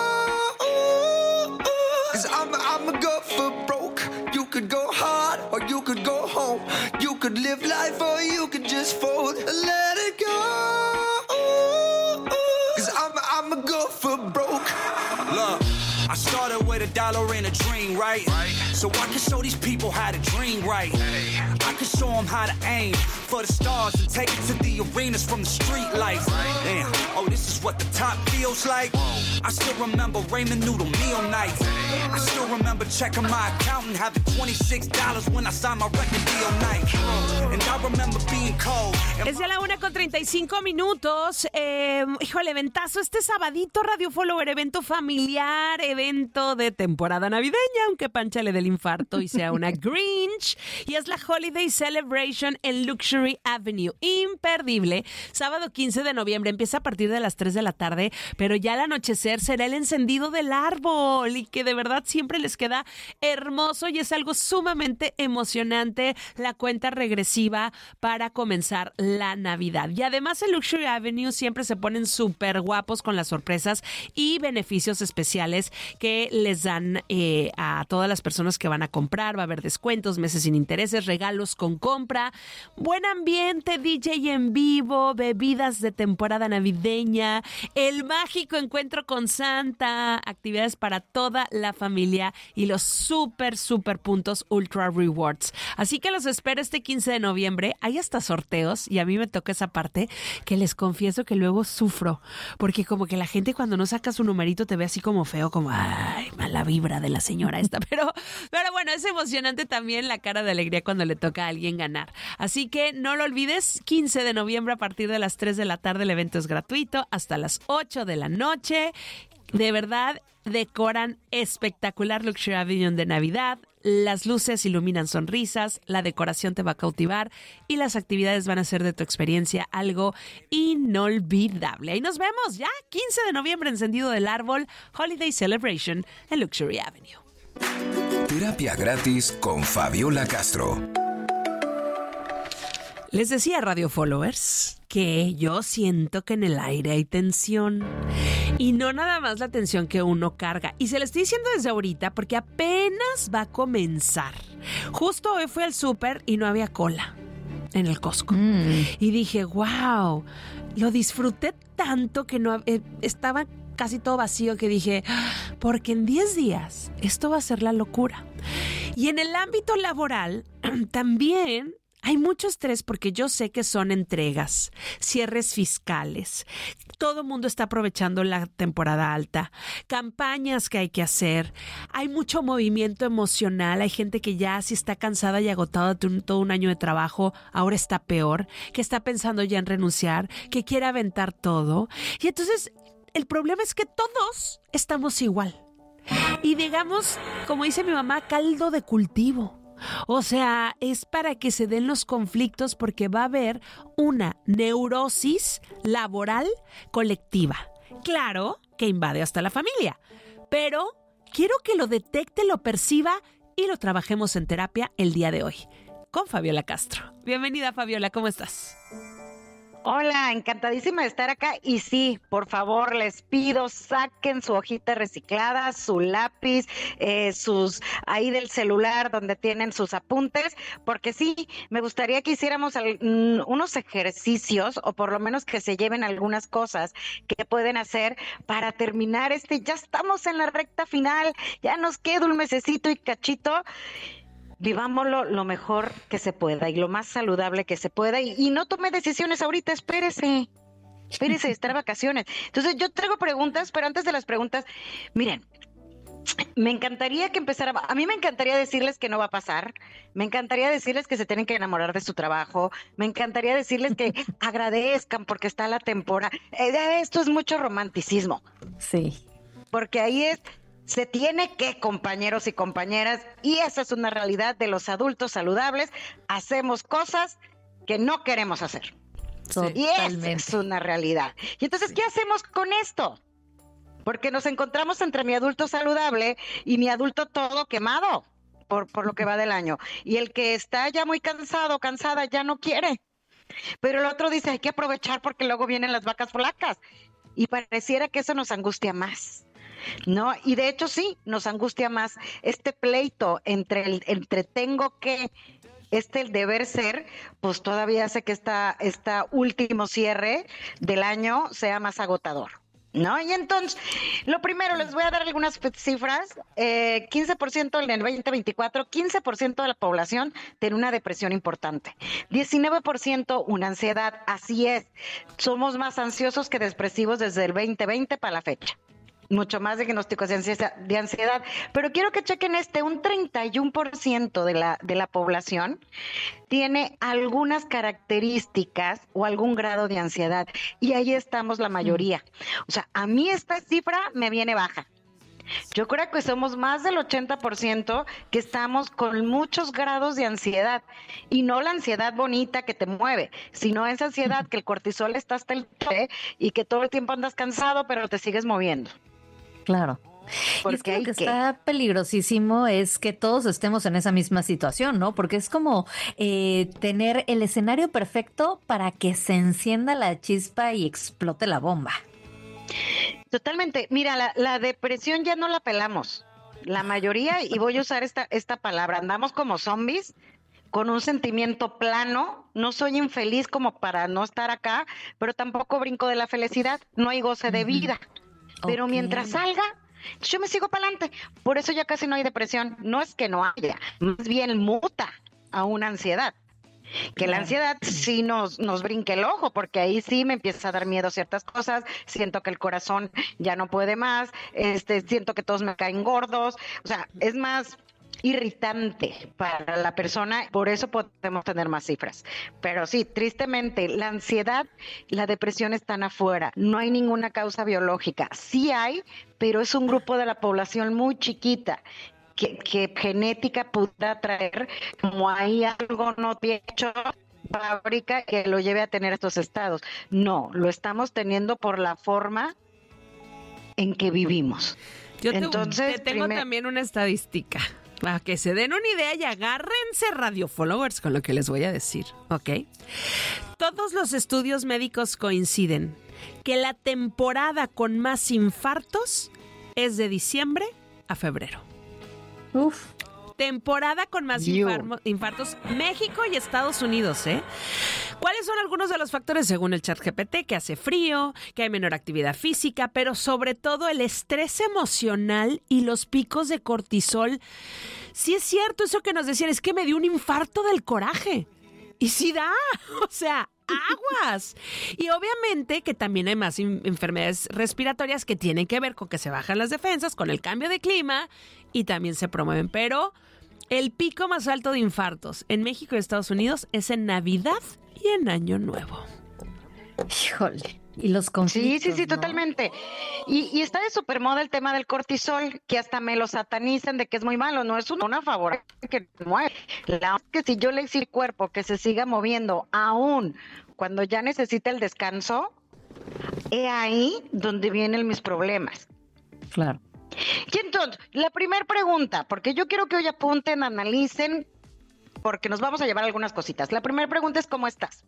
go. 'Cause I'm a go for broke. You could go hard or you could go home. You could live life or you could just fold. Let it go. 'Cause I'm a go for broke. Look, I started with $1 and a dream, right? So I can show these people how to dream right. I can show them how to aim for the stars and take it to the arenas from the street lights. Damn, oh, this is what the top feels like. I still remember Raymond Noodle meal nights. I still remember checking my account and having $26 when I signed my record deal night. And I remember being cold. Es ya la 1:35. Híjole, eventazo este sabadito, Radio Follower, evento familiar, evento de temporada navideña, aunque Pancha le dé el infarto y sea una Grinch. Y es la Holiday Celebration en Luxury Avenue. Imperdible. Sábado 15 de noviembre. Empieza a partir de las 3 de la tarde, pero ya al anochecer será el encendido del árbol y que de verdad siempre les queda hermoso y es algo sumamente emocionante la cuenta regresiva para comenzar la Navidad. Y además en Luxury Avenue siempre se ponen súper guapos con las sorpresas y beneficios especiales que les dan a todas las personas que van a comprar. Va a haber descuentos, meses sin intereses, regalos con compra, buen ambiente, DJ en vivo, bebidas de temporada navideña, el mágico encuentro con Santa, actividades para toda la familia y los súper puntos Ultra Rewards. Así que los espero este 15 de noviembre. Hay hasta sorteos y a mí me toca esa parte que les confieso que luego sufro, porque como que la gente cuando no saca su numerito te ve así como feo, como ay, mala vibra de la señora esta, pero bueno, es emocionante también la cara de alegría cuando le toca a alguien ganar. Así que no lo olvides, 15 de noviembre a partir de las 3 de la tarde el evento es gratuito hasta las 8 de la noche. De verdad, decoran espectacular Luxury Avenue de Navidad. Las luces iluminan sonrisas, la decoración te va a cautivar y las actividades van a hacer de tu experiencia algo inolvidable. Ahí nos vemos ya, 15 de noviembre, encendido del árbol, Holiday Celebration en Luxury Avenue. Terapia gratis con Fabiola Castro. Les decía, Radio Followers, que yo siento que en el aire hay tensión. Y no nada más la tensión que uno carga. Y se lo estoy diciendo desde ahorita porque apenas va a comenzar. Justo hoy fui al súper y no había cola en el Costco. Y dije, wow, lo disfruté tanto que no estaba casi todo vacío que dije, porque en 10 días esto va a ser la locura. Y en el ámbito laboral también hay mucho estrés porque yo sé que son entregas, cierres fiscales. Todo el mundo está aprovechando la temporada alta, campañas que hay que hacer. Hay mucho movimiento emocional. Hay gente que ya si está cansada y agotada de todo un año de trabajo, ahora está peor, que está pensando ya en renunciar, que quiere aventar todo. Y entonces el problema es que todos estamos igual. Y digamos, como dice mi mamá, caldo de cultivo. O sea, es para que se den los conflictos porque va a haber una neurosis laboral colectiva. Claro que invade hasta la familia, pero quiero que lo detecte, lo perciba y lo trabajemos en terapia el día de hoy con Fabiola Castro. Bienvenida, Fabiola, ¿cómo estás? Hola, encantadísima de estar acá y sí, por favor, les pido, saquen su hojita reciclada, su lápiz, sus ahí del celular donde tienen sus apuntes, porque sí, me gustaría que hiciéramos unos ejercicios o por lo menos que se lleven algunas cosas que pueden hacer para terminar ya estamos en la recta final, ya nos queda un mesecito y cachito. Vivámoslo lo mejor que se pueda y lo más saludable que se pueda y no tome decisiones ahorita, espérese, estar de vacaciones. Entonces yo traigo preguntas, pero antes de las preguntas, miren, me encantaría que a mí me encantaría decirles que no va a pasar, me encantaría decirles que se tienen que enamorar de su trabajo, me encantaría decirles que agradezcan porque está la temporada. Esto es mucho romanticismo. Sí. Porque ahí se tiene que, compañeros y compañeras, y esa es una realidad de los adultos saludables, hacemos cosas que no queremos hacer. Totalmente. Y esa es una realidad. Y entonces, ¿qué hacemos con esto? Porque nos encontramos entre mi adulto saludable y mi adulto todo quemado por lo que va del año. Y el que está ya muy cansado, cansada, ya no quiere. Pero el otro dice, hay que aprovechar porque luego vienen las vacas flacas. Y pareciera que eso nos angustia más. No, y de hecho sí, nos angustia más este pleito entre tengo que, el deber ser, pues todavía hace que esta último cierre del año sea más agotador, ¿no? Y entonces, lo primero, les voy a dar algunas cifras, 15% en el 2024, 15% de la población tiene una depresión importante, 19% una ansiedad, así es, somos más ansiosos que depresivos desde el 2020 para la fecha. Mucho más diagnósticos de ansiedad, pero quiero que chequen un 31% de la población tiene algunas características o algún grado de ansiedad, y ahí estamos la mayoría. O sea, a mí esta cifra me viene baja. Yo creo que somos más del 80% que estamos con muchos grados de ansiedad, y no la ansiedad bonita que te mueve, sino esa ansiedad que el cortisol está hasta el tope y que todo el tiempo andas cansado, pero te sigues moviendo. Claro. Y es que lo que está peligrosísimo es que todos estemos en esa misma situación, ¿no? Porque es como tener el escenario perfecto para que se encienda la chispa y explote la bomba. Totalmente. Mira, la depresión ya no la pelamos. La mayoría, y voy a usar esta palabra, andamos como zombies con un sentimiento plano, no soy infeliz como para no estar acá, pero tampoco brinco de la felicidad, no hay goce de vida. Pero mientras salga, yo me sigo para adelante. Por eso ya casi no hay depresión. No es que no haya, más bien muta a una ansiedad. Que la ansiedad sí nos brinque el ojo, porque ahí sí me empieza a dar miedo ciertas cosas, siento que el corazón ya no puede más, siento que todos me caen gordos, o sea, es más irritante para la persona, por eso podemos tener más cifras. Pero sí, tristemente, la ansiedad, la depresión están afuera, no hay ninguna causa biológica, sí hay, pero es un grupo de la población muy chiquita, que genética pueda traer, como hay algo no bien hecho fábrica que lo lleve a tener estos estados. No, lo estamos teniendo por la forma en que vivimos. Yo te tengo también una estadística, para que se den una idea y agárrense radio followers con lo que les voy a decir, ¿ok? Todos los estudios médicos coinciden que la temporada con más infartos es de diciembre a febrero. Uf. Temporada con más infartos, México y Estados Unidos, ¿eh? ¿Cuáles son algunos de los factores según el ChatGPT? Que hace frío, que hay menor actividad física, pero sobre todo el estrés emocional y los picos de cortisol. Sí es cierto eso que nos decían, es que me dio un infarto del coraje. Y sí da, o sea, aguas. Y obviamente que también hay más enfermedades respiratorias que tienen que ver con que se bajan las defensas, con el cambio de clima y también se promueven. Pero el pico más alto de infartos en México y Estados Unidos es en Navidad y en Año Nuevo. Híjole. Y los conflictos, Sí, ¿no? Totalmente. Y está de supermoda el tema del cortisol, que hasta me lo satanizan de que es muy malo. No es una favor que muere. Que si yo le exijo al cuerpo que se siga moviendo, aún cuando ya necesita el descanso, es ahí donde vienen mis problemas. Claro. Y entonces, la primera pregunta, porque yo quiero que hoy apunten, analicen, porque nos vamos a llevar algunas cositas. La primera pregunta es, ¿cómo estás?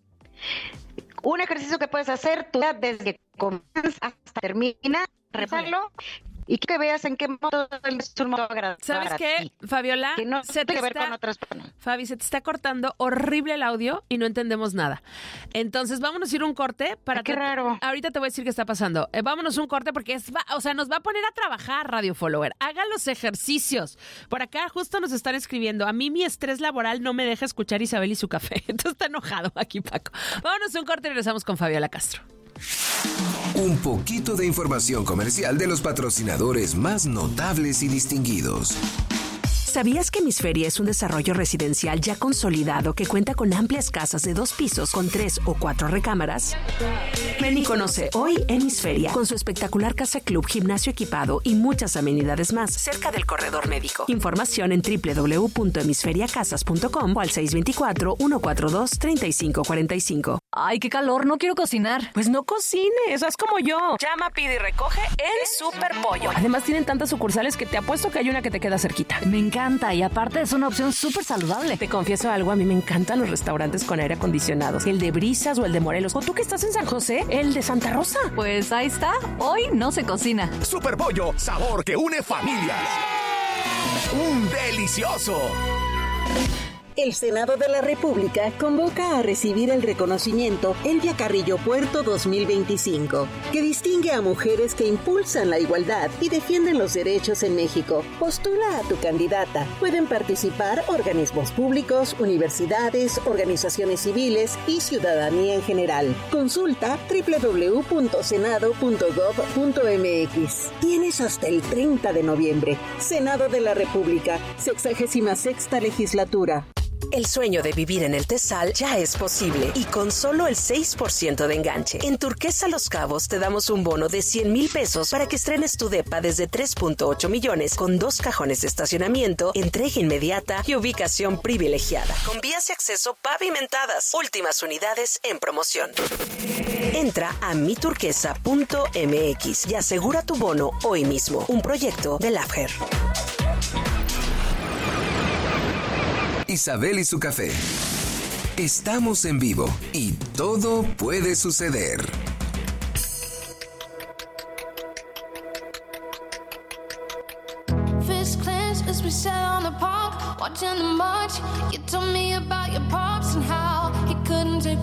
Un ejercicio que puedes hacer tú desde que comienzas hasta termina, repasarlo y que veas en qué modo es un modo agradable. ¿Sabes qué, Fabiola? Que no se tiene que ver con otras personas. Fabi, se te está cortando horrible el audio y no entendemos nada. Entonces, vámonos a ir un corte para... Qué raro. Ahorita te voy a decir qué está pasando. Vámonos a un corte porque nos va a poner a trabajar, Radio Follower. Hagan los ejercicios. Por acá justo nos están escribiendo. A mí mi estrés laboral no me deja escuchar Isabel y su café. Entonces está enojado aquí, Paco. Vámonos a un corte y regresamos con Fabiola Castro. Un poquito de información comercial de los patrocinadores más notables y distinguidos. ¿Sabías que Hemisferia es un desarrollo residencial ya consolidado que cuenta con amplias casas de 2 pisos con 3 o 4 recámaras? Ven y conoce hoy Hemisferia, con su espectacular casa club, gimnasio equipado y muchas amenidades más, cerca del corredor médico. Información en www.hemisferiacasas.com o al 624-142-3545. Ay, qué calor, no quiero cocinar. Pues no cocines, haz como yo. Llama, pide y recoge en Superpollo. Además tienen tantas sucursales que te apuesto que hay una que te queda cerquita. Me encanta y aparte es una opción súper saludable. Te confieso algo, a mí me encantan los restaurantes con aire acondicionado. El de Brisas o el de Morelos. O tú que estás en San José, el de Santa Rosa. Pues ahí está, hoy no se cocina. Superpollo, sabor que une familias. ¡Un delicioso! El Senado de la República convoca a recibir el reconocimiento Elvia Carrillo Puerto 2025, que distingue a mujeres que impulsan la igualdad y defienden los derechos en México. Postula a tu candidata. Pueden participar organismos públicos, universidades, organizaciones civiles y ciudadanía en general. Consulta www.senado.gov.mx. Tienes hasta el 30 de noviembre. Senado de la República, 66ª legislatura. El sueño de vivir en el Tesal ya es posible y con solo el 6% de enganche. En Turquesa Los Cabos te damos un bono de 100,000 pesos para que estrenes tu depa desde 3.8 millones con 2 cajones de estacionamiento, entrega inmediata y ubicación privilegiada. Con vías de acceso pavimentadas. Últimas unidades en promoción. Entra a miturquesa.mx y asegura tu bono hoy mismo. Un proyecto de Laffer. Isabel y su café. Estamos en vivo y todo puede suceder. First class as we sat on the park, watching the march. You told me about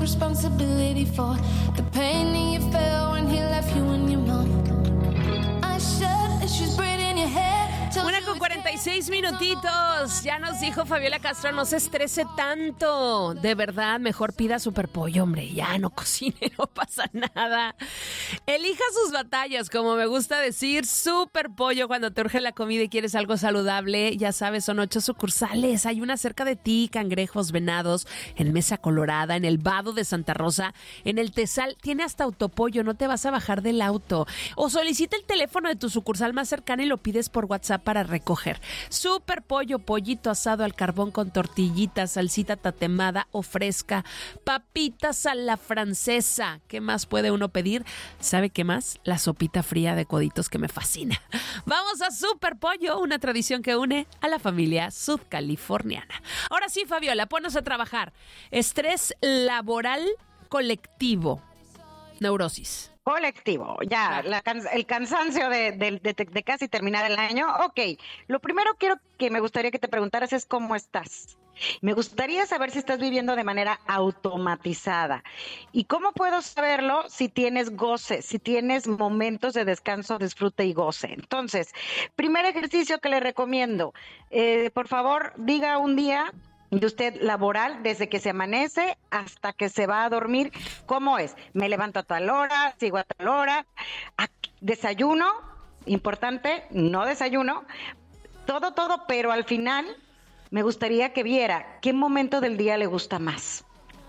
responsibility for the pain that you felt when he left you and your mom. I shed issues braiding your hair. 1:46 minutitos. Ya nos dijo Fabiola Castro, no se estrese tanto. De verdad, mejor pida Superpollo, hombre. Ya no cocine, no pasa nada. Elija sus batallas, como me gusta decir. Superpollo, cuando te urge la comida y quieres algo saludable, ya sabes, son 8 sucursales. Hay una cerca de ti, Cangrejos, Venados, en Mesa Colorada, en el Vado de Santa Rosa, en el Tesal. Tiene hasta autopollo, no te vas a bajar del auto. O solicita el teléfono de tu sucursal más cercana y lo pides por WhatsApp para recoger. Superpollo, pollito asado al carbón con tortillitas, salsita tatemada o fresca, papitas a la francesa. ¿Qué más puede uno pedir? ¿Sabe qué más? La sopita fría de coditos que me fascina. Vamos a Superpollo, una tradición que une a la familia sudcaliforniana. Ahora sí, Fabiola, ponnos a trabajar. Estrés laboral colectivo. Neurosis. Colectivo, ya, el cansancio de casi terminar el año. Ok, lo primero me gustaría que te preguntaras es ¿cómo estás? Me gustaría saber si estás viviendo de manera automatizada. ¿Y cómo puedo saberlo? Si tienes goce, si tienes momentos de descanso, disfrute y goce. Entonces, primer ejercicio que le recomiendo, por favor, diga un día de usted laboral, desde que se amanece hasta que se va a dormir, ¿cómo es? Me levanto a tal hora, sigo a tal hora, desayuno, importante, no desayuno, todo, pero al final me gustaría que viera qué momento del día le gusta más.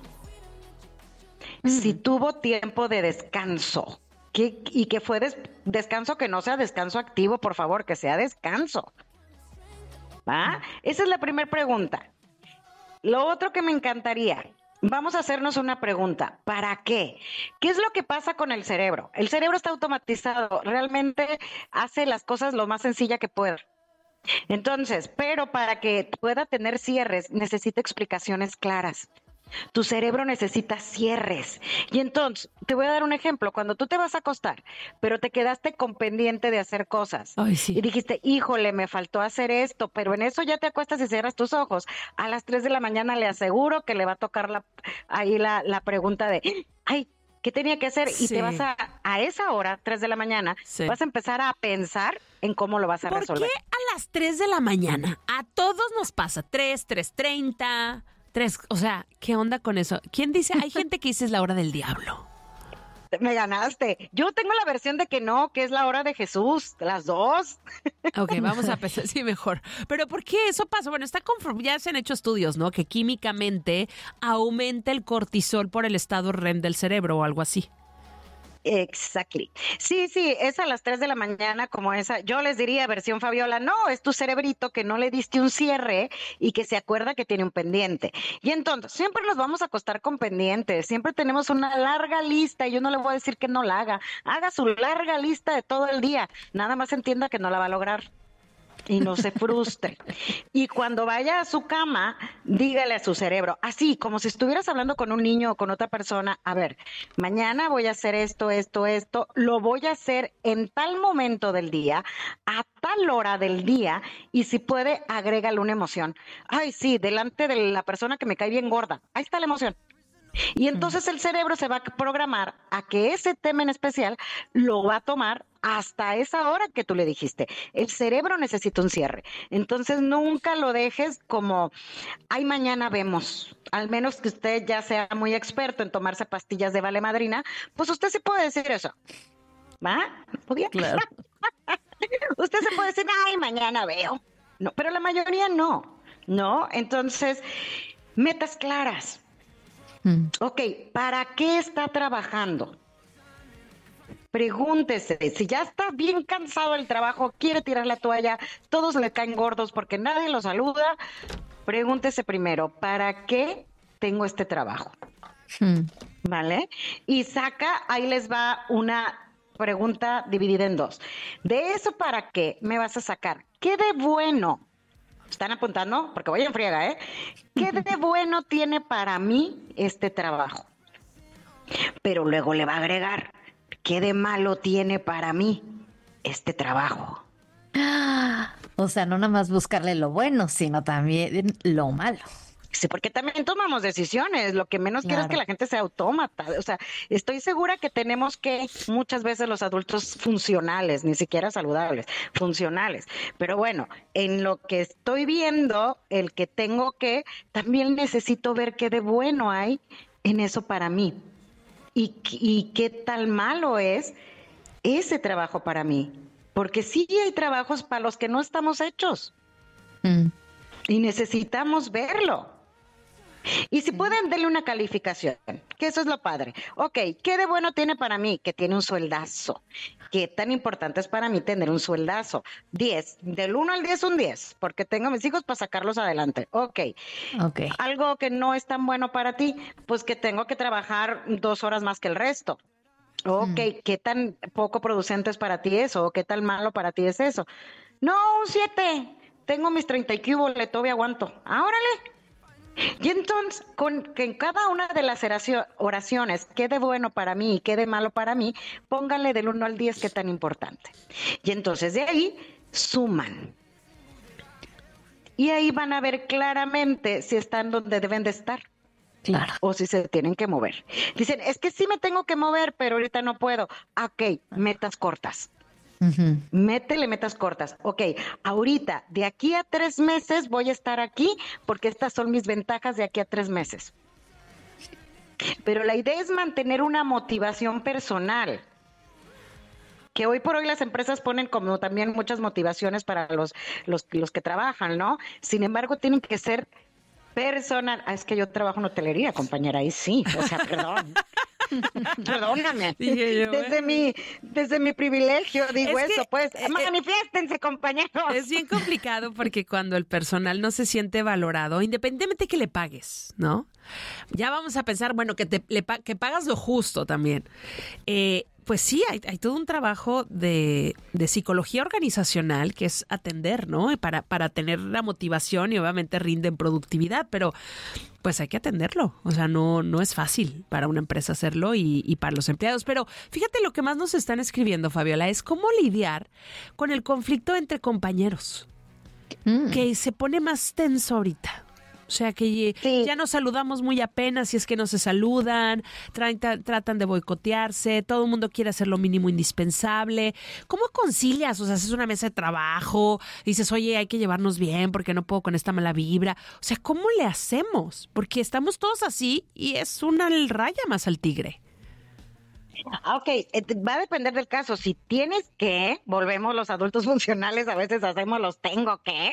Si tuvo tiempo de descanso, y que fue descanso que no sea descanso activo, por favor, que sea descanso. ¿Va? Esa es la primera pregunta. Lo otro que me encantaría, vamos a hacernos una pregunta. ¿Para qué? ¿Qué es lo que pasa con el cerebro? El cerebro está automatizado, realmente hace las cosas lo más sencilla que puede. Entonces, pero para que pueda tener cierres, necesita explicaciones claras. Tu cerebro necesita cierres. Y entonces, te voy a dar un ejemplo. Cuando tú te vas a acostar, pero te quedaste con pendiente de hacer cosas. Ay, sí. Y dijiste, híjole, me faltó hacer esto, pero en eso ya te acuestas y cierras tus ojos. A las 3 de la mañana le aseguro que le va a tocar la pregunta de, ay, ¿qué tenía que hacer? Y te vas a esa hora, 3 de la mañana, vas a empezar a pensar en cómo lo vas a resolver. ¿Por qué a las 3 de la mañana? A todos nos pasa 3:30... O sea, ¿qué onda con eso? ¿Quién dice? Hay gente que dice es la hora del diablo. Me ganaste. Yo tengo la versión de que no, que es la hora de Jesús, las 2. Ok, vamos a pensar, sí, mejor. Pero ¿por qué eso pasa? Bueno, ya se han hecho estudios, ¿no? Que químicamente aumenta el cortisol por el estado REM del cerebro o algo así. Exactly. Sí, es a las 3 de la mañana como esa. Yo les diría, versión Fabiola, no, es tu cerebrito que no le diste un cierre y que se acuerda que tiene un pendiente. Y entonces, siempre nos vamos a acostar con pendientes, siempre tenemos una larga lista y yo no le voy a decir que no la haga su larga lista de todo el día, nada más entienda que no la va a lograr. Y no se frustre. Y cuando vaya a su cama, dígale a su cerebro, así como si estuvieras hablando con un niño o con otra persona, a ver, mañana voy a hacer esto, lo voy a hacer en tal momento del día, a tal hora del día, y si puede, agrégale una emoción. Ay, sí, delante de la persona que me cae bien gorda, ahí está la emoción. Y entonces el cerebro se va a programar a que ese tema en especial lo va a tomar hasta esa hora que tú le dijiste. El cerebro necesita un cierre. Entonces nunca lo dejes como, ay, mañana vemos. Al menos que usted ya sea muy experto en tomarse pastillas de valemadrina, pues usted sí puede decir eso. ¿Va? ¿Obvio? Claro. Usted se puede decir, ay, mañana veo. No, pero la mayoría no. ¿No? Entonces, metas claras. Ok, ¿para qué está trabajando? Pregúntese, si ya está bien cansado del trabajo, quiere tirar la toalla, todos le caen gordos porque nadie lo saluda, pregúntese primero, ¿para qué tengo este trabajo? ¿Vale? Y ahí les va una pregunta dividida en 2. De eso, ¿para qué me vas a sacar? ¿Qué de bueno? ¿Están apuntando? Porque voy en friega, ¿eh? ¿Qué de bueno tiene para mí este trabajo? Pero luego le va a agregar, ¿qué de malo tiene para mí este trabajo? O sea, no nada más buscarle lo bueno, sino también lo malo. Sí, porque también tomamos decisiones. Lo que menos quiero es Claro. que la gente sea autómata. O sea, estoy segura que tenemos que, muchas veces los adultos funcionales, ni siquiera saludables, funcionales. Pero bueno, en lo que estoy viendo, el que tengo que, también necesito ver qué de bueno hay en eso para mí. Y qué tal malo es ese trabajo para mí. Porque sí hay trabajos para los que no estamos hechos. Y necesitamos verlo. Y si pueden, denle una calificación, que eso es lo padre. Ok, ¿qué de bueno tiene para mí? Que tiene un sueldazo. ¿Qué tan importante es para mí tener un sueldazo? 10, del 1 al 10 un 10, porque tengo a mis hijos para sacarlos adelante. Ok. Algo que no es tan bueno para ti, pues que tengo que trabajar 2 horas más que el resto. Ok, ¿qué tan poco producente es para ti eso? ¿O qué tan malo para ti es eso? No, un 7. Tengo mis 30 y cubos, todavía aguanto. ¡Órale! Y entonces, que en cada una de las oraciones, qué de bueno para mí y qué de malo para mí, pónganle del 1 al 10 qué tan importante. Y entonces de ahí suman. Y ahí van a ver claramente si están donde deben de estar. Claro. O si se tienen que mover. Dicen, es que sí me tengo que mover, pero ahorita no puedo. Ok, metas cortas. Métele metas cortas. Ok, ahorita, de aquí a 3 meses voy a estar aquí porque estas son mis ventajas de aquí a 3 meses. Pero la idea es mantener una motivación personal. Que hoy por hoy las empresas ponen como también muchas motivaciones para los que trabajan, ¿no? Sin embargo, tienen que ser personal. Es que yo trabajo en hotelería, compañera, ahí sí, o sea, perdón. Perdóname. Desde mi privilegio digo eso, pues. Manifiéstense, compañeros. Es bien complicado porque cuando el personal no se siente valorado, independientemente que le pagues, ¿no? Ya vamos a pensar, bueno, que pagas lo justo también. Pues sí, hay todo un trabajo de psicología organizacional que es atender, ¿no? Para tener la motivación y obviamente rinde en productividad, pero pues hay que atenderlo. O sea, no es fácil para una empresa hacerlo y para los empleados. Pero fíjate, lo que más nos están escribiendo, Fabiola, es cómo lidiar con el conflicto entre compañeros, que se pone más tenso ahorita. O sea, que ya nos saludamos muy apenas si es que no se saludan, tratan de boicotearse, todo el mundo quiere hacer lo mínimo indispensable. ¿Cómo concilias? O sea, haces una mesa de trabajo, dices, oye, hay que llevarnos bien porque no puedo con esta mala vibra. O sea, ¿cómo le hacemos? Porque estamos todos así y es una raya más al tigre. Ok, va a depender del caso. Si tienes que, volvemos los adultos funcionales, a veces hacemos los tengo que,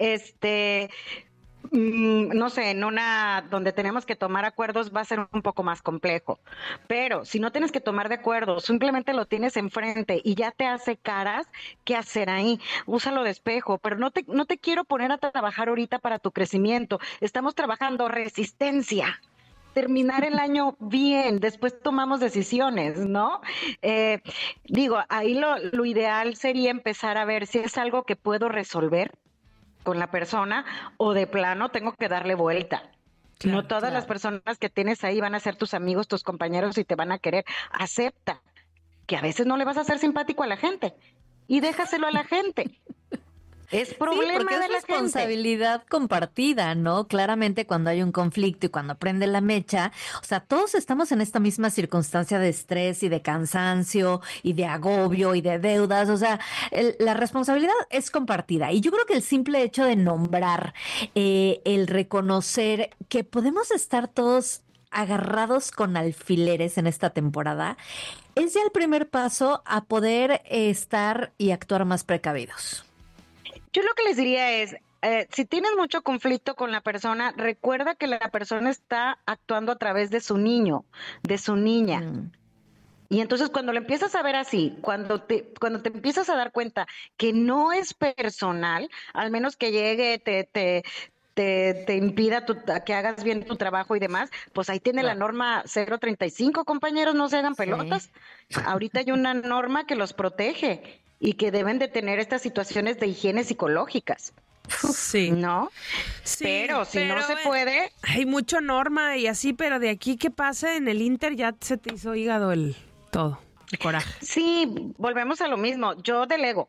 no sé, en una donde tenemos que tomar acuerdos va a ser un poco más complejo, pero si no tienes que tomar de acuerdo, simplemente lo tienes enfrente y ya te hace caras, ¿qué hacer ahí? Úsalo de espejo, pero no te quiero poner a trabajar ahorita para tu crecimiento, estamos trabajando resistencia. Terminar el año bien, después tomamos decisiones, ¿no? Ahí lo ideal sería empezar a ver si es algo que puedo resolver con la persona o de plano tengo que darle vuelta. No todas las personas que tienes ahí van a ser tus amigos, tus compañeros y te van a querer. Acepta que a veces no le vas a ser simpático a la gente y déjaselo a la gente. Es problema porque de es la responsabilidad compartida, ¿no? Claramente cuando hay un conflicto y cuando prende la mecha, o sea, todos estamos en esta misma circunstancia de estrés y de cansancio y de agobio y de deudas, o sea, la responsabilidad es compartida y yo creo que el simple hecho de nombrar, el reconocer que podemos estar todos agarrados con alfileres en esta temporada, es ya el primer paso a poder estar y actuar más precavidos. Yo lo que les diría es, si tienes mucho conflicto con la persona, recuerda que la persona está actuando a través de su niño, de su niña. Y entonces cuando lo empiezas a ver así, cuando te empiezas a dar cuenta que no es personal, al menos que llegue, te impida que hagas bien tu trabajo y demás, pues ahí tiene la norma 035, compañeros, no se hagan pelotas. Ahorita hay una norma que los protege y que deben de tener estas situaciones de higiene psicológicas. Sí. ¿No? Sí, pero si no se puede... Hay mucha norma y así, pero de aquí, ¿qué pasa? En el Inter ya se te hizo hígado todo, el coraje. Sí, volvemos a lo mismo. Yo delego.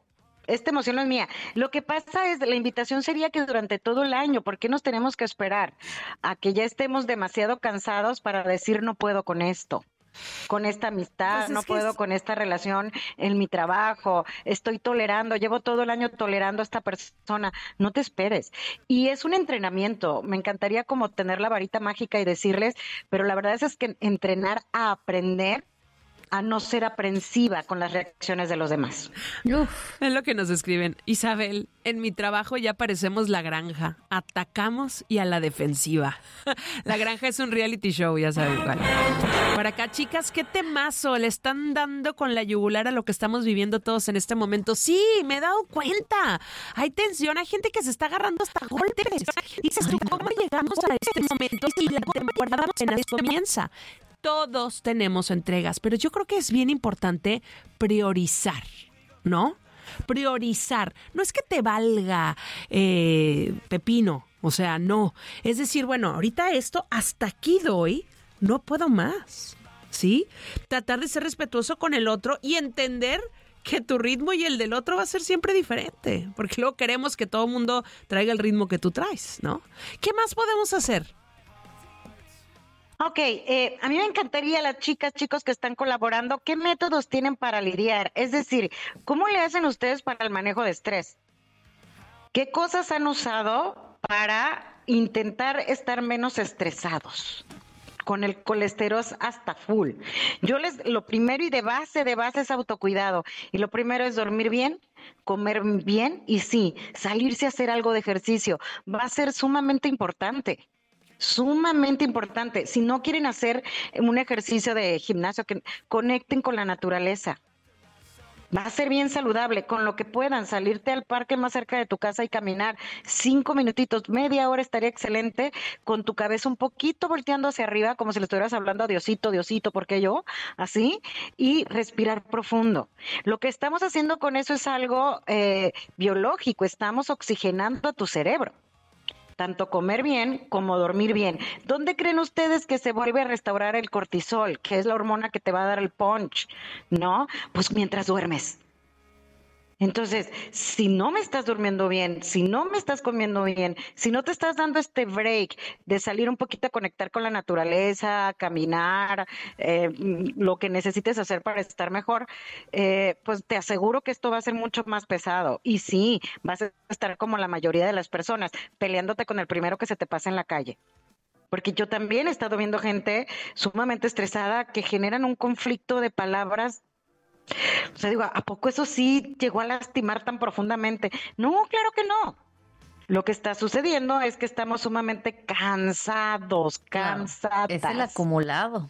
esta emoción no es mía. Lo que pasa es, la invitación sería que durante todo el año, ¿por qué nos tenemos que esperar a que ya estemos demasiado cansados para decir no puedo con esto? Con esta amistad, Pues no puedo con esta relación en mi trabajo, estoy tolerando, llevo todo el año tolerando a esta persona. No te esperes. Y es un entrenamiento. Me encantaría como tener la varita mágica y decirles, pero la verdad es que entrenar a aprender a no ser aprensiva con las reacciones de los demás. Es lo que nos escriben. Isabel, en mi trabajo ya parecemos La Granja. Atacamos y a la defensiva. La Granja es un reality show, ya saben cuál. Por acá, chicas, ¿qué temazo le están dando con la yugular a lo que estamos viviendo todos en este momento? Sí, me he dado cuenta. Hay tensión, hay gente que se está agarrando hasta golpes. Dices tú, ¿cómo llegamos a este momento y la temporada apenas comienza? Todos tenemos entregas, pero yo creo que es bien importante priorizar, ¿no? Priorizar. No es que te valga pepino, o sea, no. Es decir, bueno, ahorita esto, hasta aquí doy, no puedo más, ¿sí? Tratar de ser respetuoso con el otro y entender que tu ritmo y el del otro va a ser siempre diferente, porque luego queremos que todo el mundo traiga el ritmo que tú traes, ¿no? ¿Qué más podemos hacer? Ok, a mí me encantaría, las chicas, chicos que están colaborando, ¿qué métodos tienen para lidiar? Es decir, ¿cómo le hacen ustedes para el manejo de estrés? ¿Qué cosas han usado para intentar estar menos estresados? Con el colesterol hasta full. Lo primero y de base es autocuidado. Y lo primero es dormir bien, comer bien y sí, salirse a hacer algo de ejercicio. Va a ser sumamente importante. Sumamente importante. Si no quieren hacer un ejercicio de gimnasio, que conecten con la naturaleza. Va a ser bien saludable, con lo que puedan, salirte al parque más cerca de tu casa y caminar 5 minutitos, media hora estaría excelente, con tu cabeza un poquito volteando hacia arriba, como si le estuvieras hablando a Diosito, Diosito, ¿por qué yo? Así, y respirar profundo. Lo que estamos haciendo con eso es algo biológico, estamos oxigenando a tu cerebro. Tanto comer bien como dormir bien. ¿Dónde creen ustedes que se vuelve a restaurar el cortisol, que es la hormona que te va a dar el punch? ¿No? Pues mientras duermes. Entonces, si no me estás durmiendo bien, si no me estás comiendo bien, si no te estás dando este break de salir un poquito a conectar con la naturaleza, caminar, lo que necesites hacer para estar mejor, pues te aseguro que esto va a ser mucho más pesado. Y sí, vas a estar como la mayoría de las personas, peleándote con el primero que se te pasa en la calle. Porque yo también he estado viendo gente sumamente estresada que generan un conflicto de palabras. O sea, digo, ¿a poco eso sí llegó a lastimar tan profundamente? No, claro que no. Lo que está sucediendo es que estamos sumamente cansados, cansadas. Es el acumulado.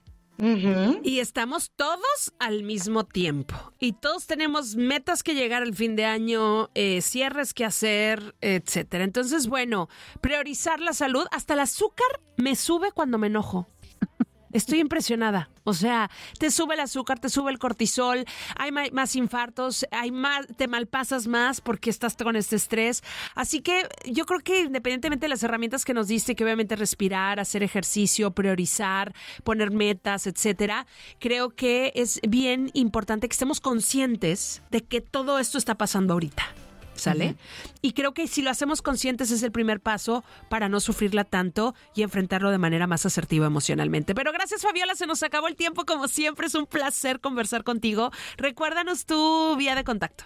Y estamos todos al mismo tiempo. Y todos tenemos metas que llegar al fin de año, cierres que hacer, etcétera. Entonces, bueno, priorizar la salud. Hasta el azúcar me sube cuando me enojo. Estoy impresionada. O sea, te sube el azúcar, te sube el cortisol, hay más infartos, te malpasas más porque estás con este estrés. Así que yo creo que independientemente de las herramientas que nos diste, que obviamente respirar, hacer ejercicio, priorizar, poner metas, etcétera, creo que es bien importante que estemos conscientes de que todo esto está pasando ahorita. ¿Sale? Uh-huh. Y creo que si lo hacemos conscientes es el primer paso para no sufrirla tanto y enfrentarlo de manera más asertiva emocionalmente. Pero gracias, Fabiola, se nos acabó el tiempo. Como siempre, es un placer conversar contigo. Recuérdanos tu vía de contacto.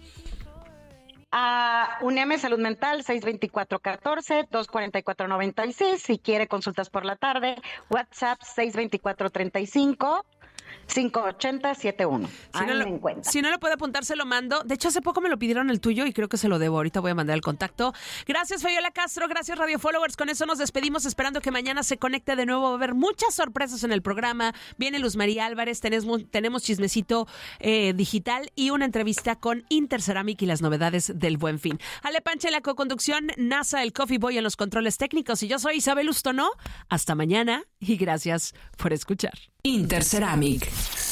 UNEM Salud Mental, 624-14-244-96. Si quiere consultas por la tarde, WhatsApp 624-35 580-71. Si no lo puede apuntar, se lo mando. De hecho, hace poco me lo pidieron el tuyo y creo que se lo debo. Ahorita voy a mandar el contacto. Gracias, Fabiola Castro. Gracias, Radio Followers. Con eso nos despedimos, esperando que mañana se conecte de nuevo. Va a haber muchas sorpresas en el programa. Viene Luz María Álvarez. Tenemos chismecito digital y una entrevista con Interceramic y las novedades del Buen Fin. Ale Pancha en la coconducción, NASA, el Coffee Boy en los controles técnicos. Y yo soy Isabel Ustono. Hasta mañana y gracias por escuchar. Interceramic.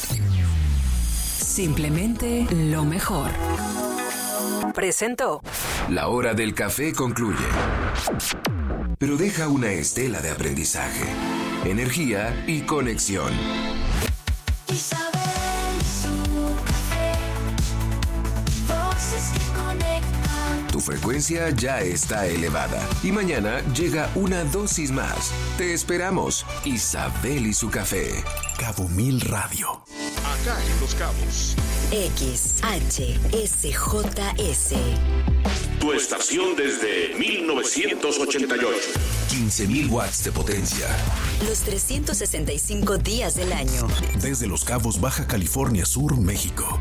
Simplemente lo mejor. Presentó. La hora del café concluye, pero deja una estela de aprendizaje, energía y conexión. Isabel, su café, voces frecuencia ya está elevada y mañana llega una dosis más. Te esperamos. Isabel y su café. Cabo Mil Radio. Acá en Los Cabos. XHSJS. Tu estación desde 1988. 15.000 watts de potencia. Los 365 días del año. Desde Los Cabos, Baja California Sur, México.